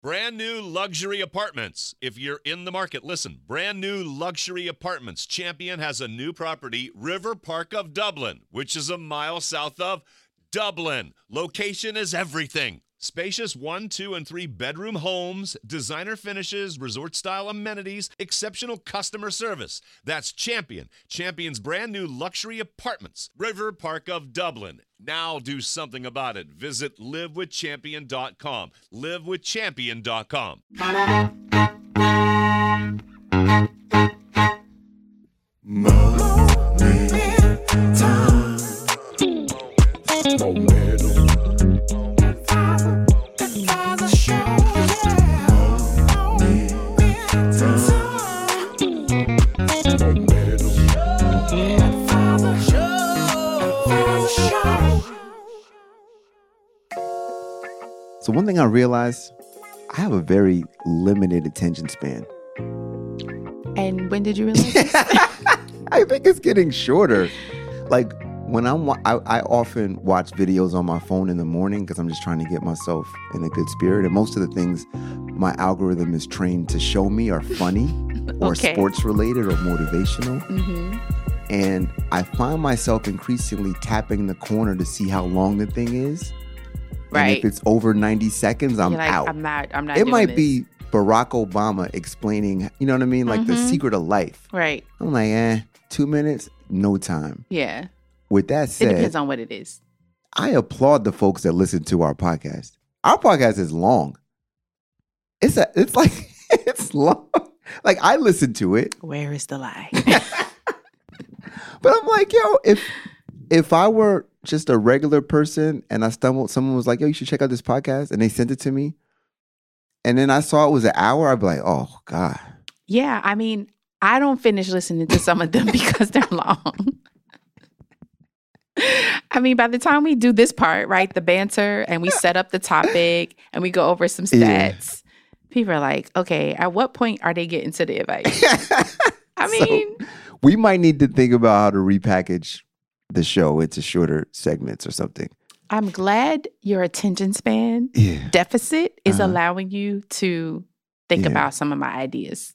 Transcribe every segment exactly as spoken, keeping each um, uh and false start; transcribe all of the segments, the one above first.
Brand new luxury apartments. If you're in the market, listen. Brand new luxury apartments. Champion has a new property, River Park of Dublin, which is a mile south of Dublin. Location is everything. Spacious one, two, and three bedroom homes, designer finishes, resort-style amenities, exceptional customer service. That's Champion. Champion's brand new luxury apartments. River Park of Dublin. Now do something about it. Visit live with champion dot com. live with champion dot com. So one thing I realized, I have a very limited attention span. And when did you realize this? I think it's getting shorter. Like when I'm, I, I often watch videos on my phone in the morning because I'm just trying to get myself in a good spirit. And most of the things my algorithm is trained to show me are funny or Okay. sports related or motivational. Mm-hmm. And I find myself increasingly tapping the corner to see how long the thing is. And Right. if it's over ninety seconds, I'm You're like, out. I'm not, I'm not It doing might this. be Barack Obama explaining, you know what I mean? Like the Mhm. secret of life. Right. I'm like, eh, two minutes, no time. Yeah. With that It said, depends on what it is. I applaud the folks that listen to our podcast. Our podcast is long. It's a, it's like, it's long. Like I listen to it, Where is the lie? but I'm like, yo, if, if I were just a regular person and I stumbled, someone was like, yo, you should check out this podcast. And they sent it to me. And then I saw it was an hour. I'd be like, oh God. Yeah. I mean, I don't finish listening to some of them because they're long. I mean, by the time we do this part, right, the banter, and we set up the topic and we go over some stats, Yeah. people are like, okay, at what point are they getting to the advice? I So, mean, we might need to think about how to repackage the show into shorter segments or something. I'm glad your attention span Yeah. deficit is Uh-huh. allowing you to think Yeah. about some of my ideas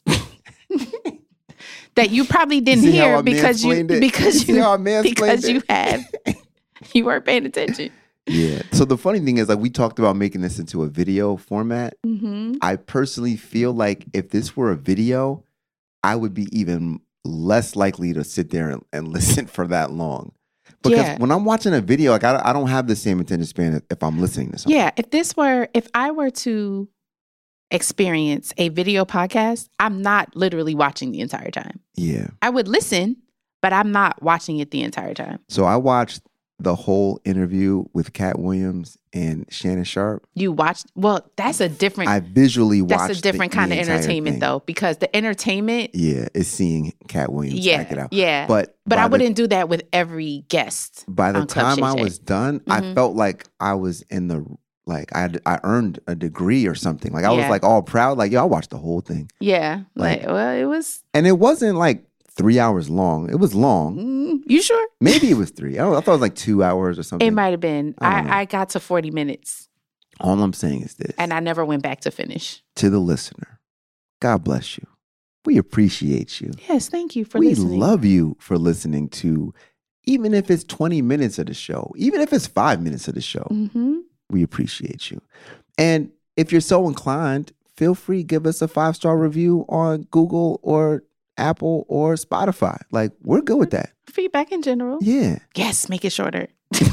that you probably didn't see how hear I because you mansplained it? because See you how I mansplained because it? you had you weren't paying attention. Yeah. So the funny thing is, like, we talked about making this into a video format. Mm-hmm. I personally feel like if this were a video, I would be even less likely to sit there and, and listen for that long. Because Yeah. when I'm watching a video, like I, I don't have the same attention span if I'm listening to something. Yeah, if this were if I were to experience a video podcast, I'm not literally watching the entire time. Yeah. I would listen, but I'm not watching it the entire time. So I watched the whole interview with Cat Williams and Shannon Sharp. You watched well, that's a different I visually watched that's a different the, kind the of entire entertainment thing. though, because the entertainment Yeah, is seeing Cat Williams yeah, act it out. yeah. But But by I the- wouldn't do that with every guest. By the on Club time I Shay Shay. was done, I Mhm. felt like I was in the like I had, I earned a degree or something. Like I was Yeah. like all proud. Like yo, I watched the whole thing, Yeah. Like, Like- well, it was and it wasn't like three hours long. It was long. mm, you sure? Maybe it was three. I, don't, I thought it was like two hours or something. It might have been. I don't know. I, I got to forty minutes All I'm saying is this: and I never went back to finish. to the listener, God bless you. We appreciate you. Yes, thank you for we listening. love you for listening to, even if it's twenty minutes of the show, even if it's five minutes of the show. Mm-hmm. We appreciate you. And if you're so inclined, feel free, give us a five-star review on Google or Apple or Spotify. Like, we're good with that. Feedback in general. Yeah. Yes, make it shorter.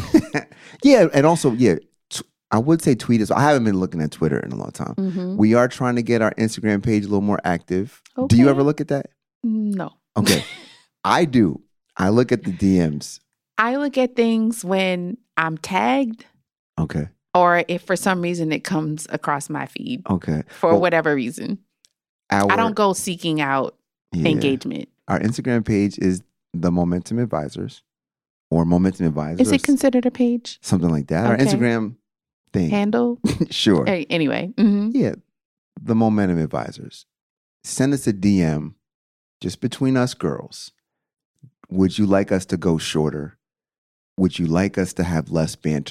Yeah. And also, yeah, t- I would say tweet us. I haven't been looking at Twitter in a long time. Mm-hmm. We are trying to get our Instagram page a little more active. Do you Okay. ever look at that? No. Okay. I do. I look at the D Ms. I look at things when I'm tagged Okay. or if for some reason it comes across my feed Okay. for Well, whatever reason. Our, I don't go seeking out yeah. engagement. Our Instagram page is the Momentum Advisors or Momentum Advisors. Is it considered a page? Something like that. Our Okay. Instagram thing. Handle? Sure. Hey, anyway. Mm-hmm. Yeah. The Momentum Advisors. Send us a D M just between us girls. Would you like us to go shorter? Would you like us to have less banter?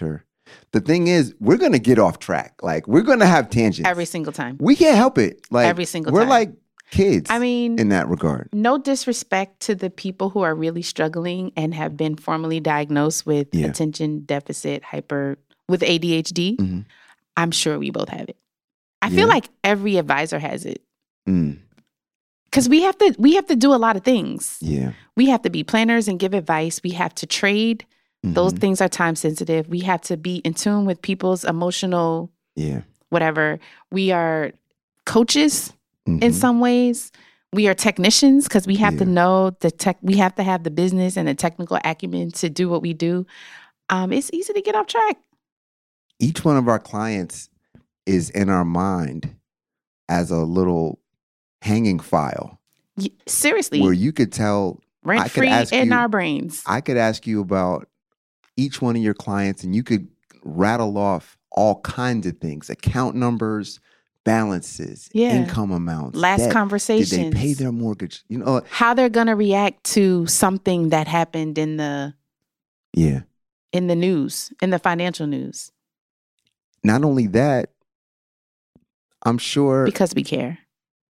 The thing is, we're gonna get off track. Like we're gonna have tangents Every single time. We can't help it. Like Every single we're time. like kids. I mean, in that regard. No disrespect to the people who are really struggling and have been formally diagnosed with Yeah. attention deficit hyper with A D H D. Mhm. I'm sure we both have it. I Yeah. feel like every advisor has it. Mm, Because we have to we have to do a lot of things. yeah. We have to be planners and give advice. We have to trade. Those Mhm. things are time sensitive. We have to be in tune with people's emotional Yeah. whatever. We are coaches in Mhm. some ways. We are technicians because we have to Yeah. know the tech. We have to have the business and the technical acumen to do what we do. Um, it's easy to get off track. Each one of our clients is in our mind as a little hanging file Y- Seriously, where you could tell. I rent could free ask in you- our brains. I could ask you about each one of your clients, and you could rattle off all kinds of things: account numbers, balances, Yeah. income amounts, Last debt. Did conversations. they pay their mortgage? You know, How they're gonna react to something that happened in the yeah. in the news, in the financial news, Not only that, I'm sure because we care.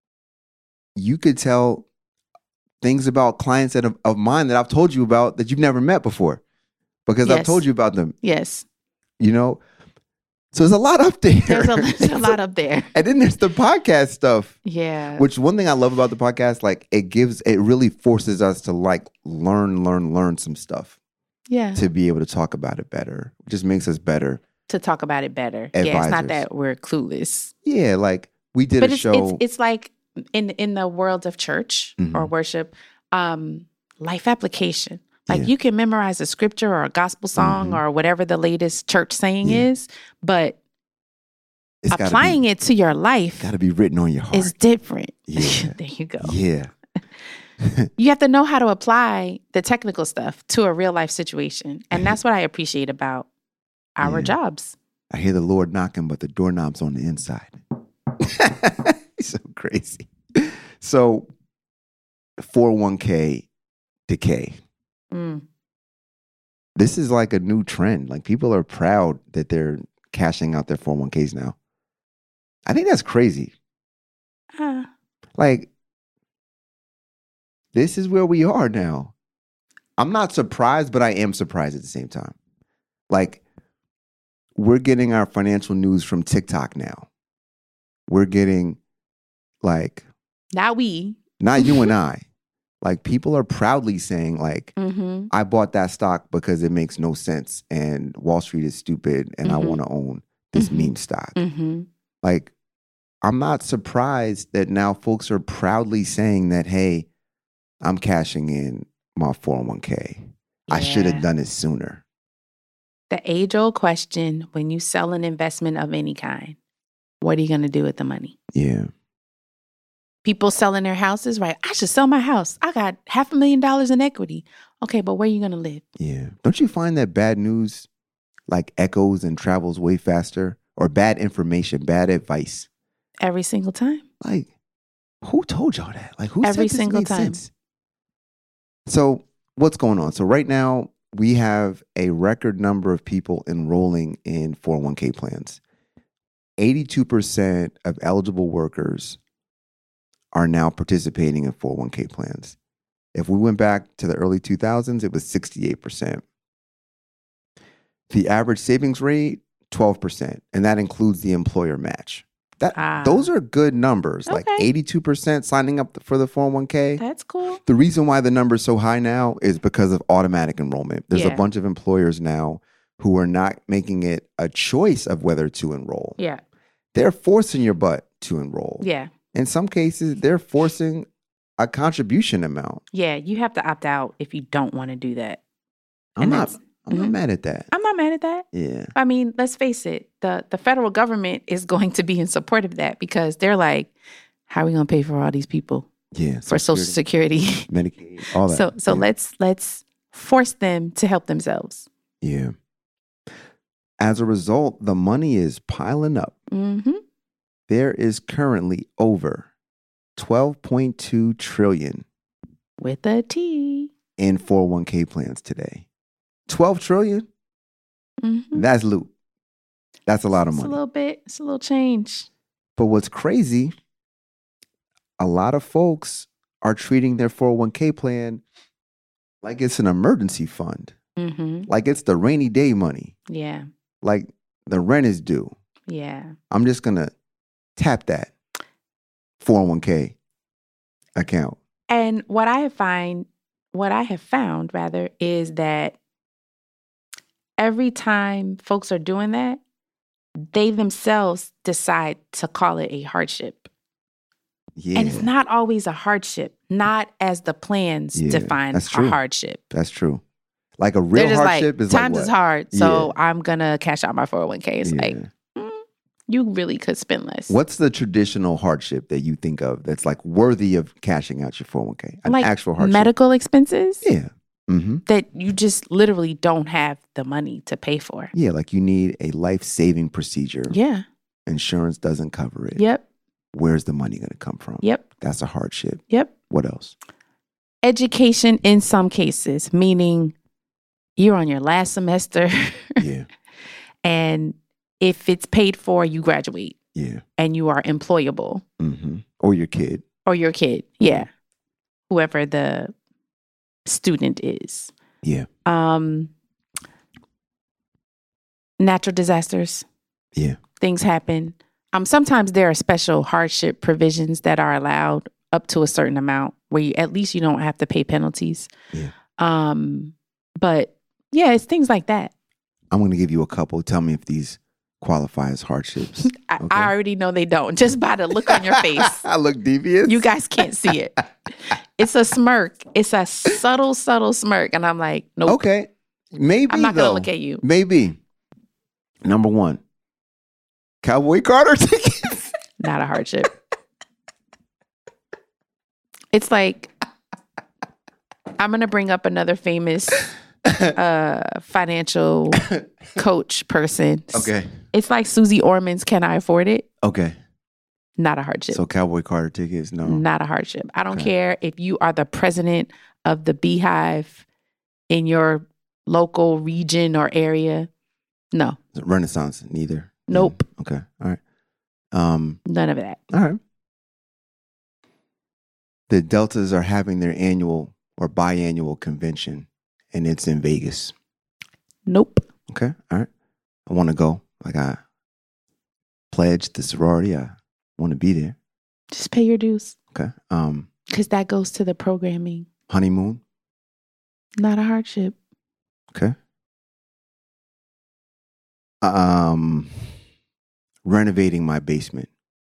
you could tell things about clients that of, of mine that I've told you about that you've never met before, because I've Yes. told you about them. Yes, You know, so there's a lot up there. there's a, there's a lot up there. And then there's the podcast stuff. Yeah, Which one thing I love about the podcast, like it gives, it really forces us to like learn, learn, learn some stuff yeah. to be able to talk about it better. It just makes us better. To talk about it better. Yeah, it's not Advisors. that we're clueless. Yeah, like we did But a it's, show. it's it's like in in the world of church or Mhm. worship, um, life application. Like Yeah. you can memorize a scripture or a gospel song Mhm. or whatever the latest church saying Yeah. is, but It's gotta applying be, it to your life gotta be written on your heart. is different. Yeah. There you go. Yeah. You have to know how to apply the technical stuff to a real life situation. And Mhm. that's what I appreciate about our Yeah. jobs. I hear the Lord knocking, but the doorknob's on the inside. He's so crazy. So four oh one k decay. Mm. This is like a new trend. Like people are proud that they're cashing out their four oh one k's now. I think that's crazy. Uh, Like, this is where we are now. I'm not surprised, but I am surprised at the same time. Like, we're getting our financial news from TikTok now. We're getting, like, not we. not you and I. Like, people are proudly saying, like, Mm-hmm. I bought that stock because it makes no sense and Wall Street is stupid and I Mhm. want to own this Mhm. meme stock. Mm-hmm. Like, I'm not surprised that now folks are proudly saying that, hey, I'm cashing in my four oh one k. I should have done it sooner. The age old question when you sell an investment of any kind, what are you going to do with the money? Yeah. People selling their houses, right? I should sell my house. I got half a million dollars in equity. Okay, but where are you going to live? Yeah. Don't you find that bad news like echoes and travels way faster? Or bad information, bad advice? Every single time. Like, who told y'all that? Like, who Every said this single made time. sense? So, what's going on? So, right now, we have a record number of people enrolling in four oh one k plans. eighty-two percent of eligible workers are now participating in four oh one k plans. If we went back to the early two thousands, it was sixty-eight percent. The average savings rate, twelve percent, and that includes the employer match. That Ah. Those are good numbers, like Okay. eighty-two percent signing up for the four oh one k. That's cool. The reason why the number is so high now is because of automatic enrollment. There's Yeah. a bunch of employers now who are not making it a choice of whether to enroll. Yeah. They're forcing your butt to enroll. Yeah. In some cases, they're forcing a contribution amount. Yeah. You have to opt out if you don't want to do that. I'm And not that's- I'm not mhm. mad at that. I'm not mad at that. Yeah. I mean, let's face it, the, the federal government is going to be in support of that because they're like, how are we going to pay for all these people Yeah. for Social Security? Medicaid, all that. so so yeah. let's let's force them to help themselves. Yeah. As a result, the money is piling up. Mm-hmm. There is currently over twelve point two trillion With a T. in four oh one k plans today. twelve trillion? Mm-hmm. That's loot. That's a lot of It's a money. little bit. It's a little change. But what's crazy, a lot of folks are treating their four oh one k plan like it's an emergency fund, Mm-hmm. like it's the rainy day money, Yeah. like the rent is due. Yeah. I'm just going to tap that four oh one k account. And what I have find, what I have found rather, is that every time folks are doing that, they themselves decide to call it a hardship. Yeah, And it's not always a hardship, not as the plans Yeah, define that's a true. hardship. that's true. Like a real They're just hardship like, is like times what? is hard, so I'm going to cash out my four oh one k. It's Yeah. like, mm, you really could spend less. What's the traditional hardship that you think of that's like worthy of cashing out your four oh one k? An Like actual hardship. medical expenses Yeah. Mm-hmm. that you just literally don't have the money to pay for. Yeah, like you need a life-saving procedure. Yeah. Insurance doesn't cover it. Yep. Where's the money going to come from? Yep. That's a hardship. Yep. What else? Education in some cases, meaning you're on your last semester Yeah. and if it's paid for, you graduate Yeah. and you are employable, Mm-hmm. Or your kid. or your kid. Yeah. Whoever the student is. Yeah. Um, natural disasters. Yeah. Things happen. Um, sometimes there are special hardship provisions that are allowed up to a certain amount where you, at least you don't have to pay penalties. Yeah. Um, but yeah, it's things like that. I'm going to give you a couple. Tell me if these qualify as hardships. I, Okay. I already know they don't. Just by the look on your face. I look devious. You guys can't see it. It's a smirk. It's a subtle, subtle smirk. And I'm like, nope. Okay. Maybe I'm not though. going to look at you. Maybe. Number one. Cowboy Carter tickets. Not a hardship. It's like, I'm going to bring up another famous uh, financial coach person. Okay. It's like Susie Orman's Can I Afford It? Okay. Not a hardship. So Cowboy Carter tickets, no. Not a hardship. I don't Okay. care if you are the president of the Beehive in your local region or area. No, Renaissance, neither. Nope. Mm, Okay. All right. Um, none of that. all right. The Deltas are having their annual or biannual convention, and it's in Vegas. Nope. Okay. All right. I want to go. Like I pledged the sorority. I want to be there. Just pay your dues Okay. Um, because that goes to the programming. honeymoon. Not a hardship. Okay. Um, renovating my basement.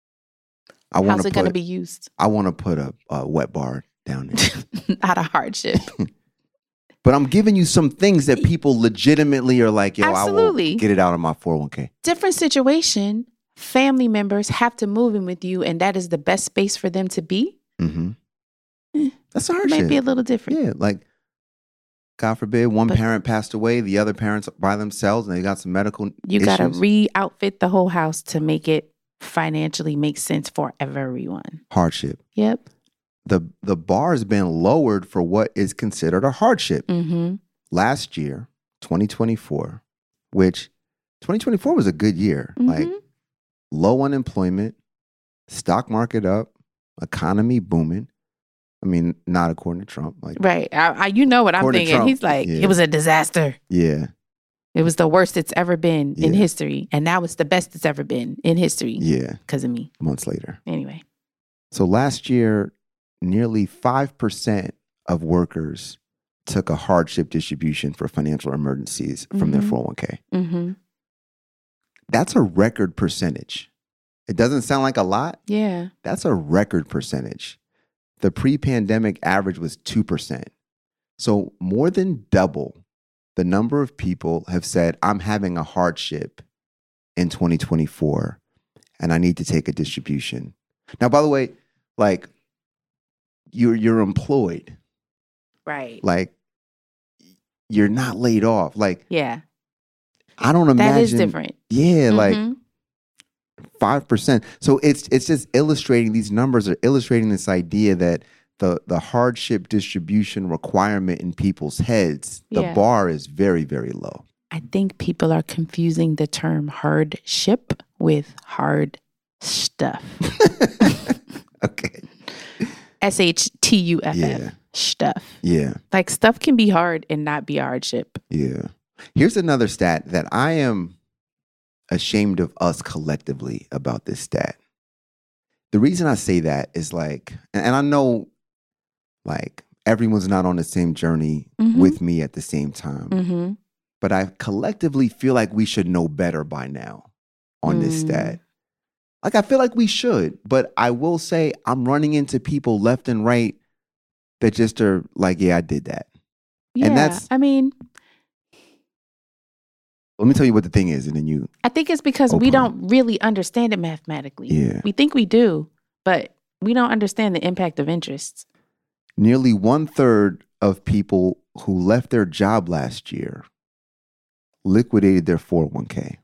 I want How's to it going to put. be used? I want to put a, a wet bar down there. Not a hardship. But I'm giving you some things that people legitimately are like, yo, I Absolutely. will get it out of my four oh one k. Different situation. Family members have to move in with you, and that is the best space for them to be. Mm-hmm. Eh, That's a It hardship. might be a little different. Yeah, like, God forbid, one But- parent passed away, the other parents by themselves, and they got some medical You issues. got to re-outfit the whole house to make it financially make sense for everyone. Hardship. Yep. The the bar has been lowered for what is considered a hardship. Mm-hmm. Last year, twenty twenty-four, which twenty twenty-four was a good year. Like, Mhm. low unemployment, stock market up, economy booming. I mean, not according to Trump. Like, Right. I, I, you know what I'm According to thinking. Trump, He's like, yeah. it was a disaster. yeah, It was the worst it's ever been in Yeah. history. And now it's the best it's ever been in history yeah, because of me. months later. Anyway. So last year, nearly five percent of workers took a hardship distribution for financial emergencies from their Mhm. four oh one k. Mm-hmm. That's a record percentage. It doesn't sound like a lot. Yeah. That's a record percentage. The pre-pandemic average was two percent. So more than double the number of people have said, I'm having a hardship in twenty twenty-four and I need to take a distribution. Now, by the way, like, you're you're employed. Right. Like, you're not laid off. Like, Yeah. I don't imagine. That is different. Yeah, like Mhm. five percent. So it's it's just illustrating, these numbers are illustrating this idea that the the hardship distribution requirement in people's heads, the Yeah. bar is very, very low. I think people are confusing the term hardship with hard stuff. Okay. S H T U F F. Yeah. Stuff. Yeah. Like stuff can be hard and not be hardship. Yeah. Here's another stat that I am ashamed of us collectively about this stat. The reason I say that is like, and I know like everyone's not on the same journey Mhm. with me at the same time, Mm-hmm. but I collectively feel like we should know better by now on this Mm. stat. Like, I feel like we should, but I will say I'm running into people left and right that just are like, yeah, I did that. Yeah. And that's- I mean, Let me tell you what the thing is, and then you, I think it's because we Opine. don't really understand it mathematically. yeah. We think we do, but we don't understand the impact of interest. Nearly one third of people who left their job last year liquidated their four oh one k.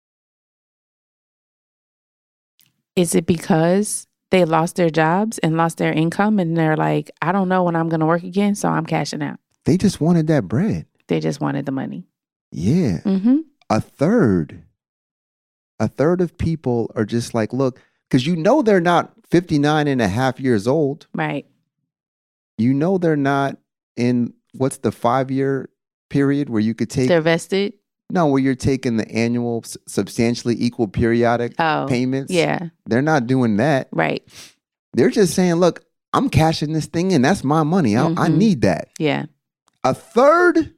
Is it because they lost their jobs and lost their income and they're like, I don't know when I'm going to work again, so I'm cashing out? They just wanted that bread. They just wanted the money. Yeah. Mm-hmm. A third, a third of people are just like, look, because you know they're not fifty-nine and a half years old. Right. You know they're not in, what's the five-year period where you could take, They're vested. no, where you're taking the annual s- substantially equal periodic Oh, payments. yeah. They're not doing that. Right. They're just saying, look, I'm cashing this thing in. That's my money. I, I Mhm. need that. Yeah. A third,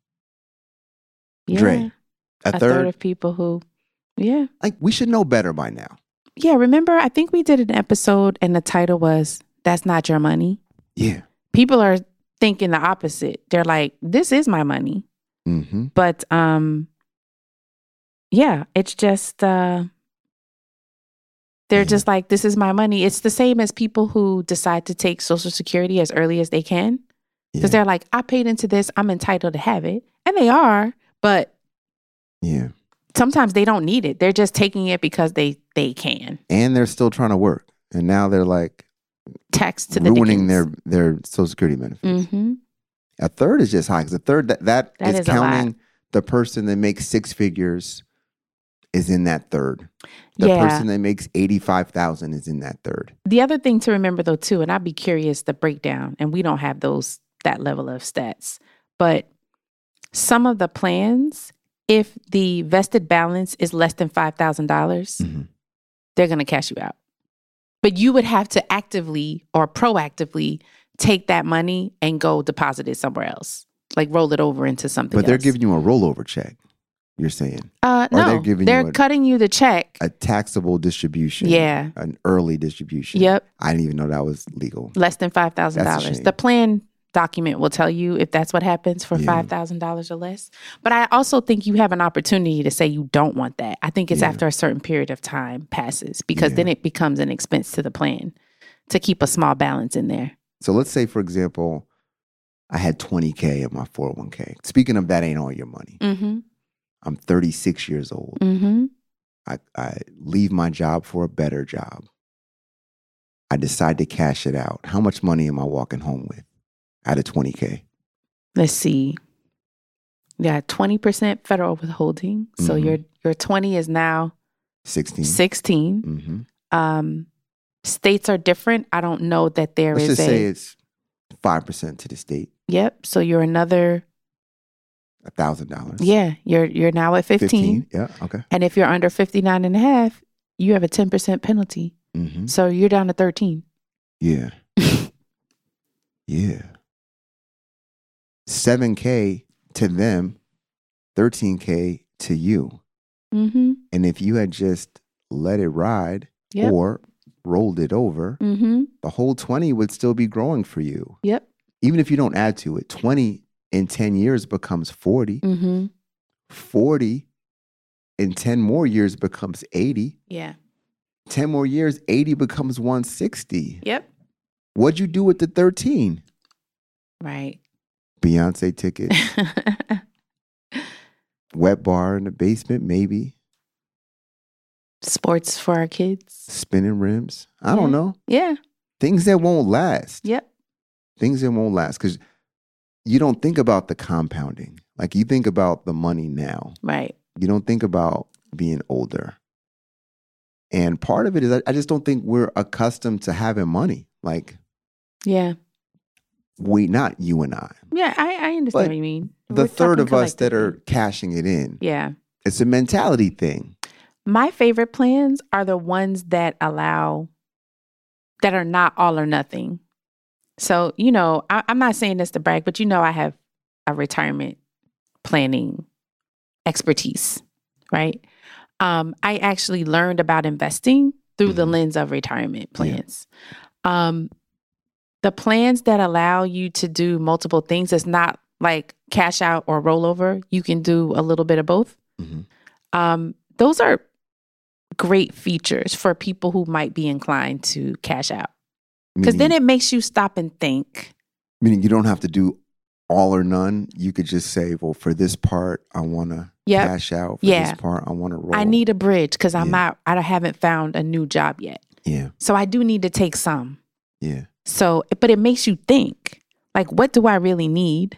Yeah. Dre, a, A third, third of people who, yeah. like we should know better by now. Yeah. Remember, I think we did an episode and the title was, That's Not Your Money. Yeah. People are thinking the opposite. They're like, this is my money. Mm-hmm. But um, yeah, it's just, uh, they're Yeah. just like, this is my money. It's the same as people who decide to take Social Security as early as they can. Because Yeah. they're like, I paid into this, I'm entitled to have it. And they are, but Yeah. sometimes they don't need it. They're just taking it because they they can. And they're still trying to work. And now they're like Tax to the ruining their, Dickens. their Social Security benefits. Mm-hmm. A third is just high because a third that, that, That is, is a lot. counting the person that makes six figures is in that third. The Yeah. person that makes eighty-five thousand is in that third. The other thing to remember though too, and I'd be curious the breakdown, and we don't have those that level of stats, but some of the plans, if the vested balance is less than five thousand dollars, Mhm. they're going to cash you out. But you would have to actively or proactively take that money and go deposit it somewhere else, like roll it over into something But they're else. giving you a rollover check, you're saying. uh, or no, they're giving they're you a- cutting you the check. A taxable distribution. Yeah. An early distribution. Yep. I didn't even know that was legal. Less than five thousand That's a dollars. shame. The plan document will tell you if that's what happens for Yeah. five thousand dollars or less. But I also think you have an opportunity to say you don't want that. I think it's Yeah. after a certain period of time passes because Yeah. then it becomes an expense to the plan to keep a small balance in there. So let's say, for example, I had twenty K in my four oh one k. Speaking of that ain't all your money. Mm-hmm. I'm thirty-six years old. Mm-hmm. I, I leave my job for a better job. I decide to cash it out. How much money am I walking home with out of twenty K? Let's see. Yeah, twenty percent federal withholding. So Mhm. your your twenty is now sixteen. sixteen. Mm-hmm. Um, states are different. I don't know that there Let's is just a say it's five percent to the state, Yep. So you're another one thousand dollars. yeah, you're you're now at fifteen. Yeah, okay. And if you're under fifty-nine and a half, you have a ten percent penalty. Mm-hmm. So you're down to thirteen. Yeah. Yeah. seven K to them, thirteen K to you. Mm-hmm. And if you had just let it ride Yep. or rolled it over, Mm-hmm. the whole twenty would still be growing for you. Yep. Even if you don't add to it, twenty in ten years becomes forty. Mm-hmm. forty in ten more years becomes eighty. Yeah. ten more years, eighty becomes one hundred sixty. Yep. What'd you do with the thirteen? Right. Beyonce ticket, wet bar in the basement, maybe. Sports for our kids. Spinning rims. I don't Yeah. know. Yeah. Things that won't last. Yep. Things that won't last. Because you don't think about the compounding. Like you think about the money now. Right. You don't think about being older. And part of it is I, I just don't think we're accustomed to having money. Like, Yeah. we, not you and I. Yeah, I, I understand But what you mean. The We're third talking of us that are collectively. cashing it in. Yeah. It's a mentality thing. My favorite plans are the ones that allow, that are not all or nothing. So, you know, I, I'm not saying this to brag, but you know, I have a retirement planning expertise, right? Um, I actually learned about investing through the Mhm. lens of retirement plans. Um, the plans that allow you to do multiple things, it's not like cash out or rollover. You can do a little bit of both. Mhm. Um, those are great features for people who might be inclined to cash out. Because then Meaning- it makes you stop and think. Meaning you don't have to do all or none. You could just say, well, for this part, I want to Yep. cash out. For Yeah. this part, I want to roll. I need a bridge because I'm Yeah. not, I haven't found a new job yet. Yeah. So I do need to take some. Yeah. So, but it makes you think, like, what do I really need?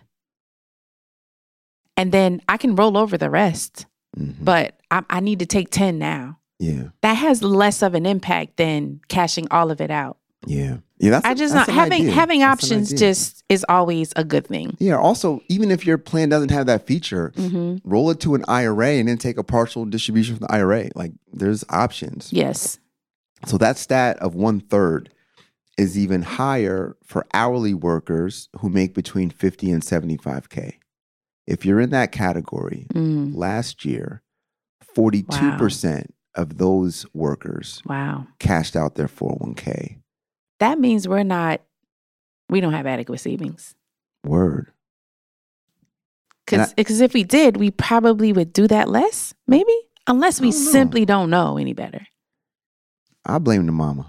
And then I can roll over the rest, Mhm. but I, I need to take ten now. Yeah. That has less of an impact than cashing all of it out. Yeah. Yeah. That's I a- just that's not an having idea. having That's an options idea. just is always a good thing. Yeah. Also, even if your plan doesn't have that feature, Hmm. roll it to an I R A and then take a partial distribution from the I R A. Like there's options. Yes. So that stat of one third is even higher for hourly workers who make between fifty and seventy-five K. If you're in that category, Mm. last year, forty-two percent of those workers Wow. cashed out their four oh one K. That means we're not, we don't have adequate savings. Word. And I- Because if we did, we probably would do that less, maybe, unless we I don't know. simply don't know any better. I blame the mama.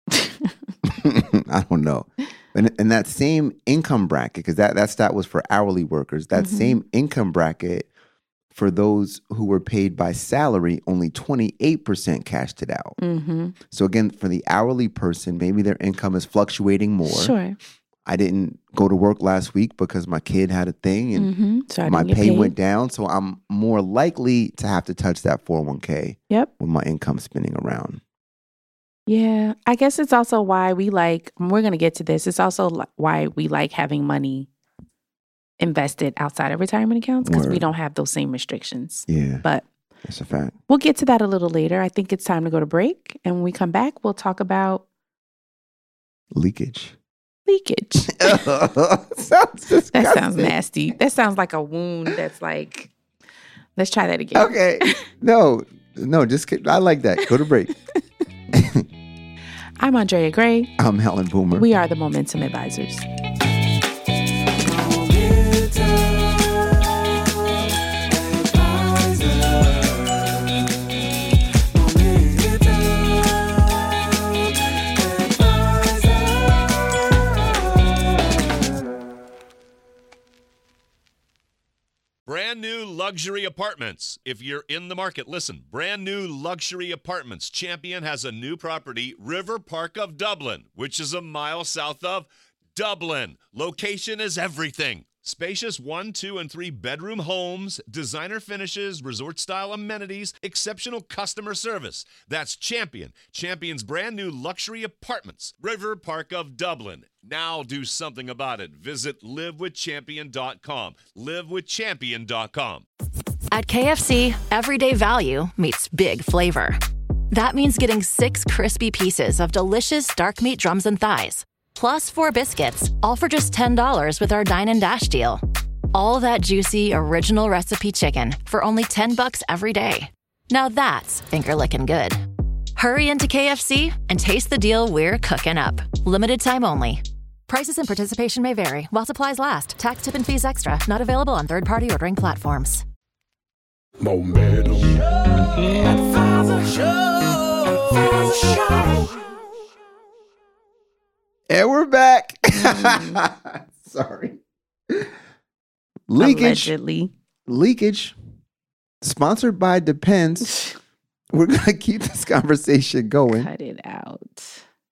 I don't know. And in that same income bracket, because that, that stat was for hourly workers, that Mhm. same income bracket for those who were paid by salary, only twenty-eight percent cashed it out. Mm-hmm. So again, for the hourly person, maybe their income is fluctuating more. Sure. I didn't go to work last week because my kid had a thing and Mm-hmm. So I my didn't get pay paid. went down. So I'm more likely to have to touch that four oh one K Yep. with my income spinning around. Yeah. I guess it's also why we like, we're going to get to this. It's also li- why we like having money invested outside of retirement accounts because we Word. don't have those same restrictions. Yeah, But that's a fact. we'll get to that a little later. I think it's time to go to break. And when we come back, we'll talk about Leakage. leakage. sounds disgusting. That sounds nasty. That sounds like a wound that's like, let's try that again. Okay. No, no, just kid- I like that. Go to break. I'm Andrea Gray. I'm Helen Boomer. We are the Momentum Advisors. Brand new luxury apartments. If you're in the market, listen. Brand new luxury apartments. Champion has a new property, River Park of Dublin, which is a mile south of Dublin. Location is everything. Spacious one, two, and three bedroom homes, designer finishes, resort-style amenities, exceptional customer service. That's Champion. Champion's brand new luxury apartments, River Park of Dublin. Now do something about it. Visit live with champion dot com. live with champion dot com. At K F C, everyday value meets big flavor. That means getting six crispy pieces of delicious dark meat drums and thighs, plus four biscuits, all for just ten dollars with our Dine and Dash deal. All that juicy, original recipe chicken for only ten bucks every day. Now that's finger-licking good. Hurry into K F C and taste the deal we're cooking up. Limited time only. Prices and participation may vary while supplies last. Tax, tip, and fees extra. Not available on third-party ordering platforms. Momentum. And we're back. Mm. Sorry. Leakage. Allegedly. Leakage. Sponsored by Depends. We're going to keep this conversation going. Cut it out.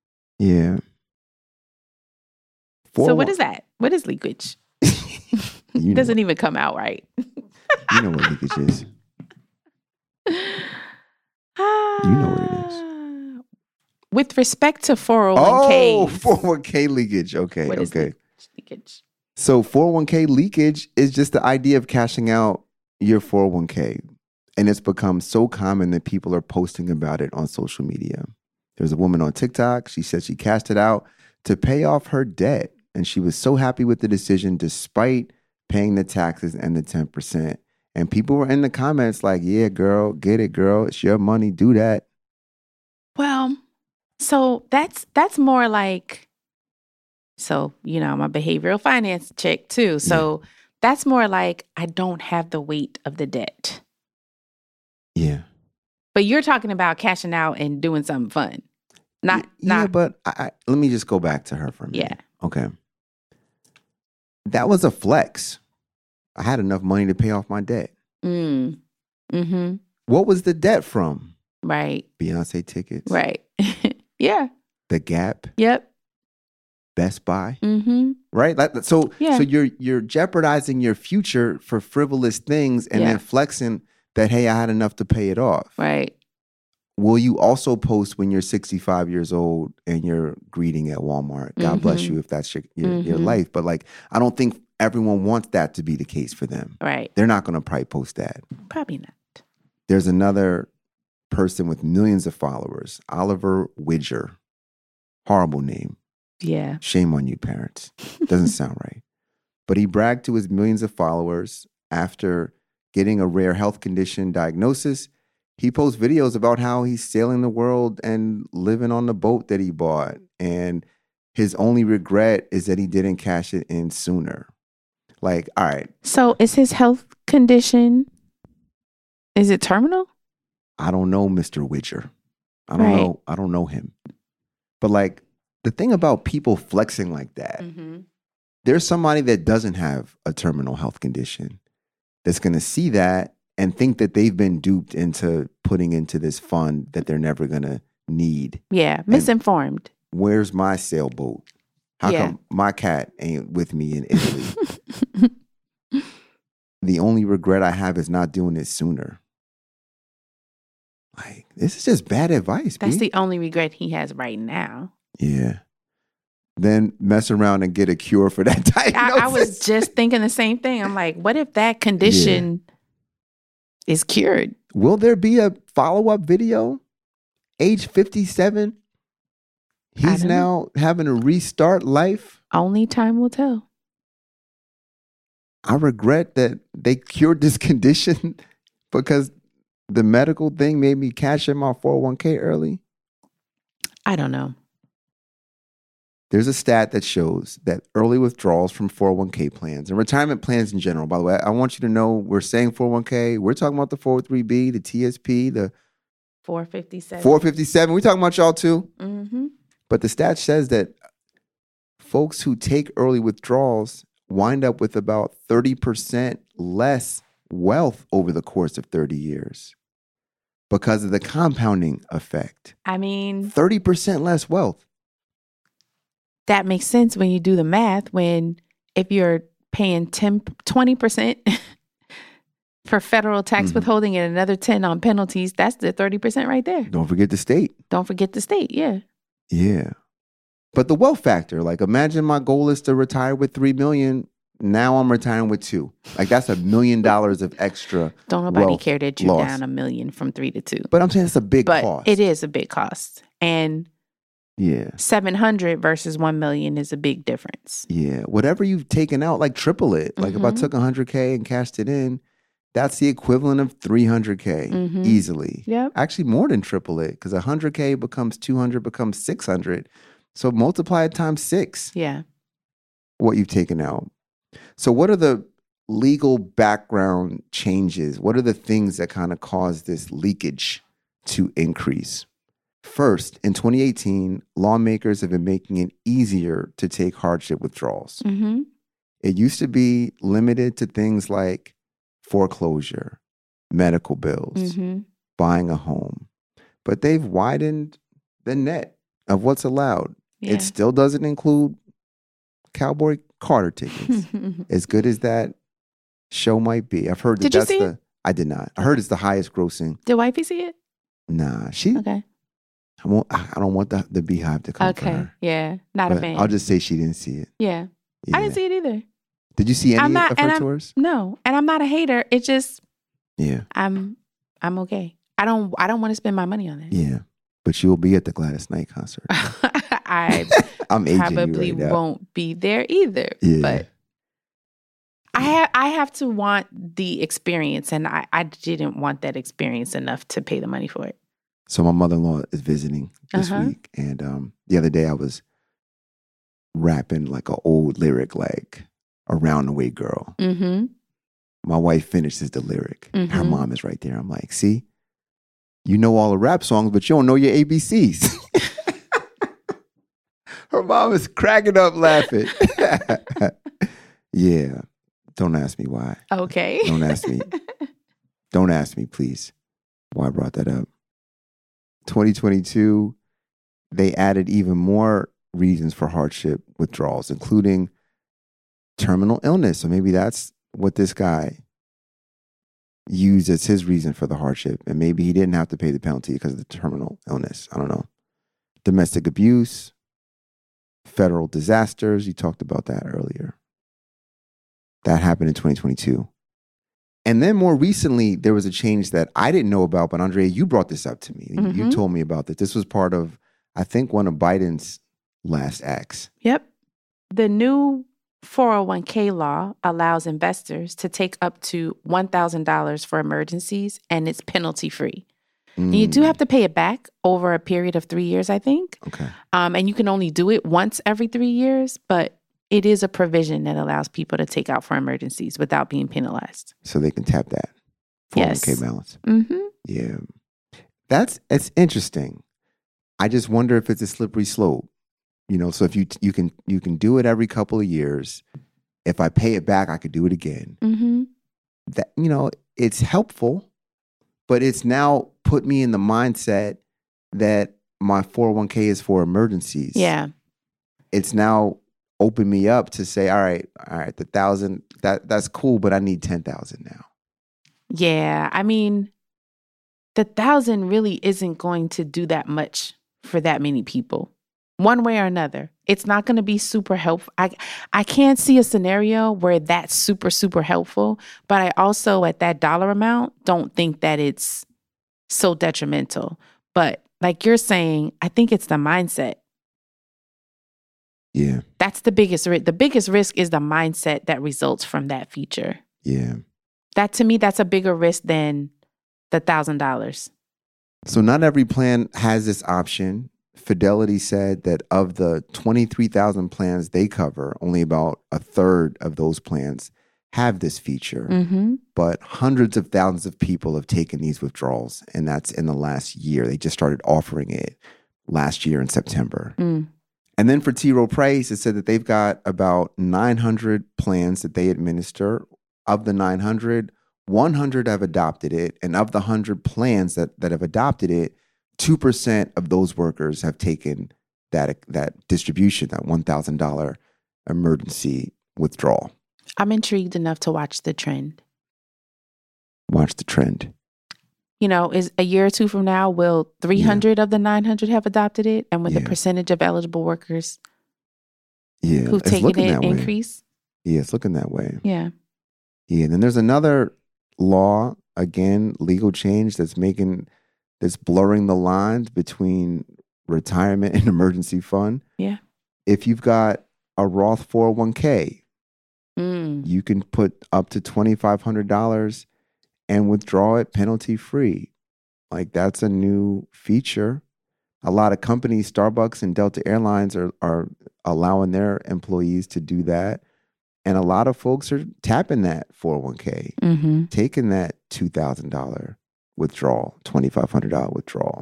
Yeah. So Four- what is that? What is leakage? You know Doesn't what- even come out right. You know what leakage is. You know what it is. With respect to four oh one Oh, Ks. four oh one k leakage. Okay, what is okay. leakage? So four oh one k leakage is just the idea of cashing out your four oh one k. And it's become so common that people are posting about it on social media. There's a woman on TikTok. She said she cashed it out to pay off her debt. And she was so happy with the decision despite paying the taxes and the ten percent. And people were in the comments like, yeah, girl, get it, girl. It's your money. Do that. Well, so that's that's more like, so, you know, I'm a behavioral finance chick too. So that's more like I don't have the weight of the debt. Yeah. But you're talking about cashing out and doing something fun. Not, yeah, not, but I, I, let me just go back to her for a minute. Yeah. Okay. That was a flex. I had enough money to pay off my debt. mm, mm-hmm, What was the debt from? right, Beyonce tickets, right. Yeah, The Gap, yep, Best Buy, mm-hmm, right? Like, so, Yeah. so you're you're jeopardizing your future for frivolous things and Yeah. then flexing that, hey, I had enough to pay it off. right. Will you also post when you're sixty-five years old and you're greeting at Walmart? God bless Mhm. you if that's your your, your Mhm. life. But like, I don't think everyone wants that to be the case for them. Right. They're not going to probably post that. Probably not. There's another person with millions of followers, Oliver Widger. Horrible name. Yeah. Shame on you, parents. Doesn't sound right. But he bragged to his millions of followers after getting a rare health condition diagnosis. He posts videos about how he's sailing the world and living on the boat that he bought. And his only regret is that he didn't cash it in sooner. Like, all right, So is his health condition, is it terminal? I don't know Mister Widger. I don't Right. know. I don't know him. But like, the thing about people flexing like that, Mm-hmm. there's somebody that doesn't have a terminal health condition that's going to see that and think that they've been duped into putting into this fund that they're never going to need. Yeah. Misinformed. Where's my sailboat? How Yeah. come my cat ain't with me in Italy? The only regret I have is not doing it sooner. Like, this is just bad advice, That's B. the only regret he has right now. Yeah. Then mess around and get a cure for that diagnosis. I, I was just thinking the same thing. I'm like, what if that condition is cured? Will there be a follow-up video? Age fifty-seven? He's don't now having to restart life. Only time will tell. I regret that they cured this condition because the medical thing made me cash in my four oh one k early. I don't know. There's a stat that shows that early withdrawals from four oh one k plans and retirement plans in general, by the way, I want you to know we're saying four oh one k, we're talking about the four oh three b, the T S P, the four fifty-seven. four fifty-seven. We're talking about y'all too. Mm-hmm. But the stat says that folks who take early withdrawals wind up with about thirty percent less wealth over the course of thirty years because of the compounding effect. I mean, thirty percent less wealth. that makes sense when you do the math. When if you're paying ten, twenty percent for federal tax Mhm. withholding and another ten on penalties, that's the thirty percent right there. Don't forget the state. Don't forget the state. Yeah. Yeah. But the wealth factor, like imagine my goal is to retire with three million. Now I'm retiring with two. Like that's a million dollars of extra. Don't nobody wealth care that you're loss. down a million from three to two. But I'm saying it's a big But cost. it is a big cost. And Yeah. seven hundred versus one million is a big difference. Yeah. Whatever you've taken out, like triple it. Like if I Mhm. took one hundred K and cashed it in, that's the equivalent of three hundred K Mhm. easily. Yep. Actually, more than triple it because one hundred K becomes two hundred, becomes six hundred. So multiply it times six, Yeah. what you've taken out. So what are the legal background changes? What are the things that kind of cause this leakage to increase? First, in twenty eighteen, lawmakers have been making it easier to take hardship withdrawals. Mm-hmm. It used to be limited to things like foreclosure, medical bills, Mm-hmm. buying a home. But they've widened the net of what's allowed. Yeah. It still doesn't include Cowboy Carter tickets. As good as that Show might be. I've heard that Did you that's see the. it? I did not. I heard it's the highest grossing. Did Wifey see it? Nah, she. Okay. I won't. I don't want the the Beehive to come for Okay. her. Yeah. Not a But fan. I'll just say she didn't see it. yeah. Yeah. I didn't see it either. Did you see any I'm not- of and her I'm- tours? No. And I'm not a hater. It just Yeah. I'm I'm okay. I don't I don't want to spend my money on that. Yeah. But you will be at the Gladys Knight concert. I I'm aging probably you right now. won't be there either. Yeah. But I have I have to want the experience, and I, I didn't want that experience enough to pay the money for it. So my mother-in-law is visiting this Uh-huh. week, and um, the other day I was rapping like an old lyric, like "Around the Way, Girl." Mm-hmm. My wife finishes the lyric. Her Mhm. mom is right there. I'm like, see, you know all the rap songs, but you don't know your A B Cs. Her mom is cracking up laughing. Yeah. Don't ask me why. Okay. Don't ask me. Don't ask me, please, why I brought that up. twenty twenty-two, they added even more reasons for hardship withdrawals, including terminal illness. So maybe that's what this guy used as his reason for the hardship. And maybe he didn't have to pay the penalty because of the terminal illness. I don't know. Domestic abuse, federal disasters. You talked about that earlier. That happened in twenty twenty-two. And then more recently, there was a change that I didn't know about, but Andrea, you brought this up to me. You- You Mhm. told me about this. This was part of, I think, one of Biden's last acts. Yep. The new four oh one k law allows investors to take up to one thousand dollars for emergencies, and it's penalty free. And you do Mm, have to pay it back over a period of three years, I think. Okay. Um, and you can only do it once every three years, but it is a provision that allows people to take out for emergencies without being penalized. So they can tap that four oh one k Yes. balance. Mm-hmm. Yeah. That's, it's interesting. I just wonder if it's a slippery slope. You know, so if you you can you can do it every couple of years. If I pay it back, I could do it again. Mm-hmm. That, you know, it's helpful, but it's now put me in the mindset that my four oh one k is for emergencies. Yeah. It's now opened me up to say, all right, all right, the thousand, that that's cool, but I need ten thousand now. Yeah. I mean, the thousand really isn't going to do that much for that many people. One way or another, it's not going to be super helpful. I I can't see a scenario where that's super, super helpful, but I also, at that dollar amount, don't think that it's so detrimental. But like you're saying, I think it's the mindset. Yeah, That's the biggest risk. The biggest risk is the mindset that results from that feature. yeah. That, to me, that's a bigger risk than the thousand dollars. So not every plan has this option. Fidelity said that of the twenty-three thousand plans they cover, only about a third of those plans have this feature. Mm-hmm. But hundreds of thousands of people have taken these withdrawals, and that's in the last year. They just started offering it last year in September. Mm. And then for T. Rowe Price, it said that they've got about nine hundred plans that they administer. Of the nine hundred, one hundred have adopted it. And of the one hundred plans that, that have adopted it, two percent of those workers have taken that, that distribution, that one thousand dollars emergency withdrawal. I'm intrigued enough to watch the trend. Watch the trend. You know, is a year or two from now, will three hundred of the nine hundred have adopted it? And with Yeah. the percentage of eligible workers Yeah, who've it's taken looking it that way. increase? Yeah, it's looking that way. Yeah. Yeah, and then there's another law, again, legal change that's making, that's blurring the lines between retirement and emergency fund. Yeah. If you've got a Roth four oh one k, Mm. you can put up to twenty-five hundred dollars and withdraw it penalty free. Like, that's a new feature. A lot of companies, Starbucks and Delta Airlines, are, are allowing their employees to do that. And a lot of folks are tapping that four oh one k, Mm-hmm. taking that two thousand dollars withdrawal, twenty-five hundred dollars withdrawal.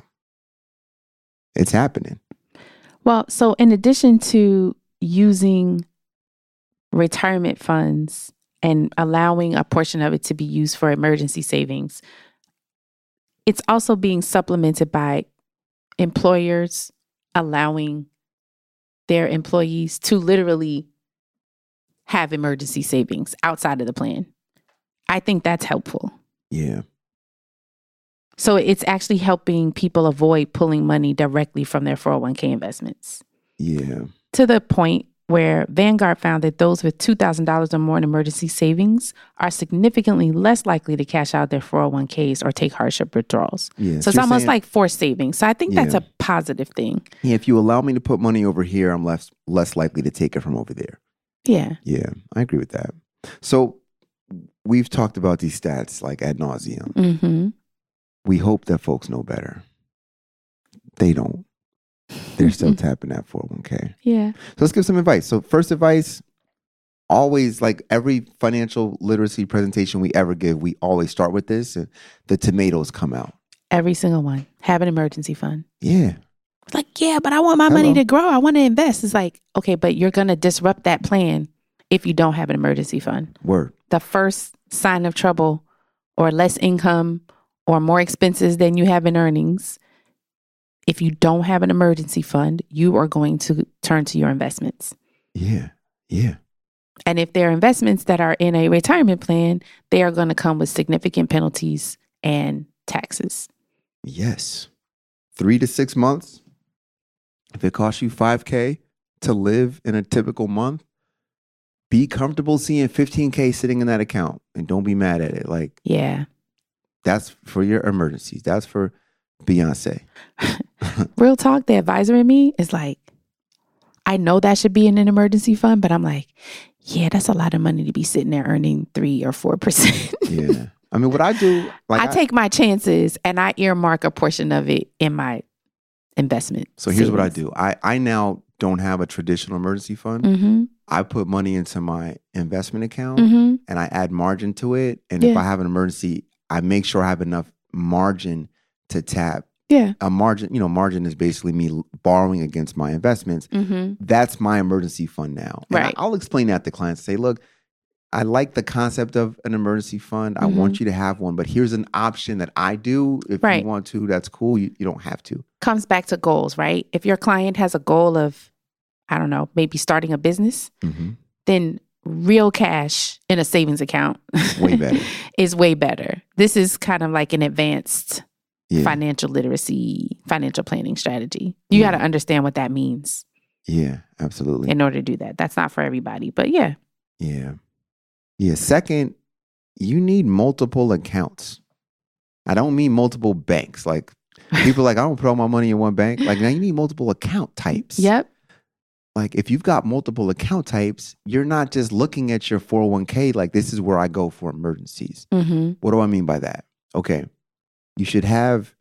It's happening. Well, so in addition to using retirement funds and allowing a portion of it to be used for emergency savings, it's also being supplemented by employers allowing their employees to literally have emergency savings outside of the plan. I think that's helpful. Yeah. So it's actually helping people avoid pulling money directly from their four oh one k investments. Yeah. To the point where Vanguard found that those with two thousand dollars or more in emergency savings are significantly less likely to cash out their four oh one k's or take hardship withdrawals. Yeah. So it's you're almost saying- like forced savings. So I think that's Yeah. a positive thing. Yeah, if you allow me to put money over here, I'm less less likely to take it from over there. Yeah. Yeah, I agree with that. So we've talked about these stats like ad nauseum. Mm-hmm. We hope that folks know better. They don't. They're still tapping that four oh one k. Yeah. So let's give some advice. So first advice, always, like every financial literacy presentation we ever give, we always start with this, and the tomatoes come out. Every single one. Have an emergency fund. Yeah. It's like, yeah, but I want my Hello. money to grow. I want to invest. It's like, okay, but you're going to disrupt that plan if you don't have an emergency fund. Word. The first sign of trouble or less income or more expenses than you have in earnings, if you don't have an emergency fund, you are going to turn to your investments. Yeah. Yeah. And if there are investments that are in a retirement plan, they are going to come with significant penalties and taxes. Yes. Three to six months. If it costs you five K to live in a typical month, be comfortable seeing fifteen K sitting in that account and don't be mad at it. Like, Yeah. that's for your emergencies. That's for Beyonce. Real talk, the advisor in me is like, I know that should be in an emergency fund, but I'm like, yeah, that's a lot of money to be sitting there earning three or four percent. Yeah. I mean, what I do, like, I take my chances and I earmark a portion of it in my investment. So here's what I do. I, I now don't have a traditional emergency fund. Mm-hmm. I put money into my investment account Mm-hmm. and I add margin to it. And if Yeah. I have an emergency, I make sure I have enough margin to tap. Yeah. A margin, you know, margin is basically me borrowing against my investments. Mm-hmm. That's my emergency fund now. And Right. I, I'll explain that to clients. Say, look, I like the concept of an emergency fund. I Mhm. want you to have one, but here's an option that I do. If Right. you want to, that's cool. You, you don't have to. Comes back to goals, right? If your client has a goal of, I don't know, maybe starting a business, Mm-hmm. then real cash in a savings account Way better. is way better. This is kind of like an advanced Yeah. financial literacy, financial planning strategy. You Yeah. got to understand what that means Yeah, absolutely. in order to do that. That's not for everybody, but yeah. Yeah. Yeah. Second, you need multiple accounts. I don't mean multiple banks. Like people are like, I don't put all my money in one bank. Like now you need multiple account types. Yep. Like if you've got multiple account types, you're not just looking at your four oh one k like this is where I go for emergencies. Mm-hmm. What do I mean by that? Okay. You should have,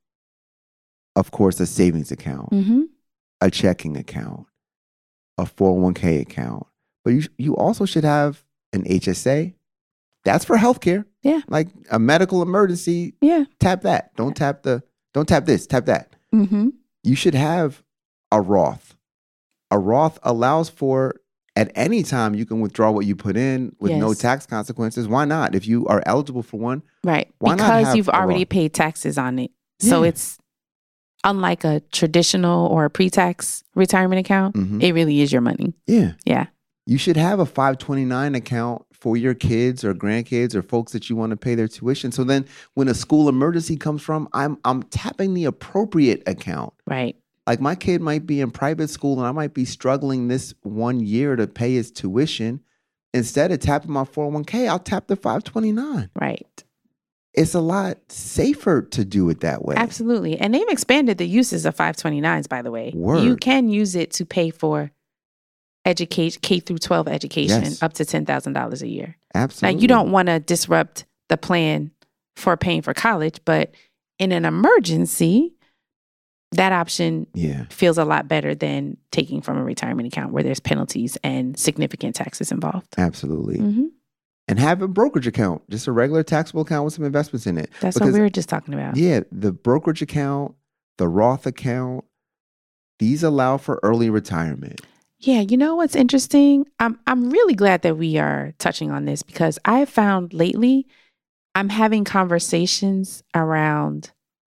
of course, a savings account, Mm-hmm. a checking account, a four oh one k account. But you you also should have an H S A. That's for healthcare. Yeah. Like a medical emergency, Yeah. tap that. Don't tap the don't tap this, tap that. Mm-hmm. You should have a Roth. A Roth allows for at any time you can withdraw what you put in with no Yes. tax consequences. Why not? If you are eligible for one, Right. Why not because have you've a already Roth? paid taxes on it. So Yeah. it's unlike a traditional or a pre-tax retirement account. Mhm. It really is your money. yeah. Yeah. You should have a five twenty-nine account for your kids or grandkids or folks that you want to pay their tuition. So then when a school emergency comes from, I'm I'm tapping the appropriate account. Right. Like my kid might be in private school and I might be struggling this one year to pay his tuition. Instead of tapping my four oh one k, I'll tap the five twenty-nine. Right. It's a lot safer to do it that way. Absolutely. And they've expanded the uses of five twenty-nines, by the way. Word. You can use it to pay for education, K through twelve education, Yes. up to ten thousand dollars a year. Absolutely. Now, you don't want to disrupt the plan for paying for college, but in an emergency, that option Yeah. feels a lot better than taking from a retirement account where there's penalties and significant taxes involved. Absolutely. hmm And have a brokerage account, just a regular taxable account with some investments in it. That's Because- what we were just talking about. Yeah, the brokerage account, the Roth account, these allow for early retirement. Yeah, you know what's interesting? I'm I'm really glad that we are touching on this because I have found lately I'm having conversations around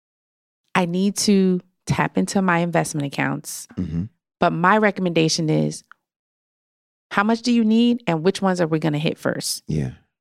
I need to tap into my investment accounts, Mm-hmm. but my recommendation is how much do you need and which ones are we going to hit first? Yeah.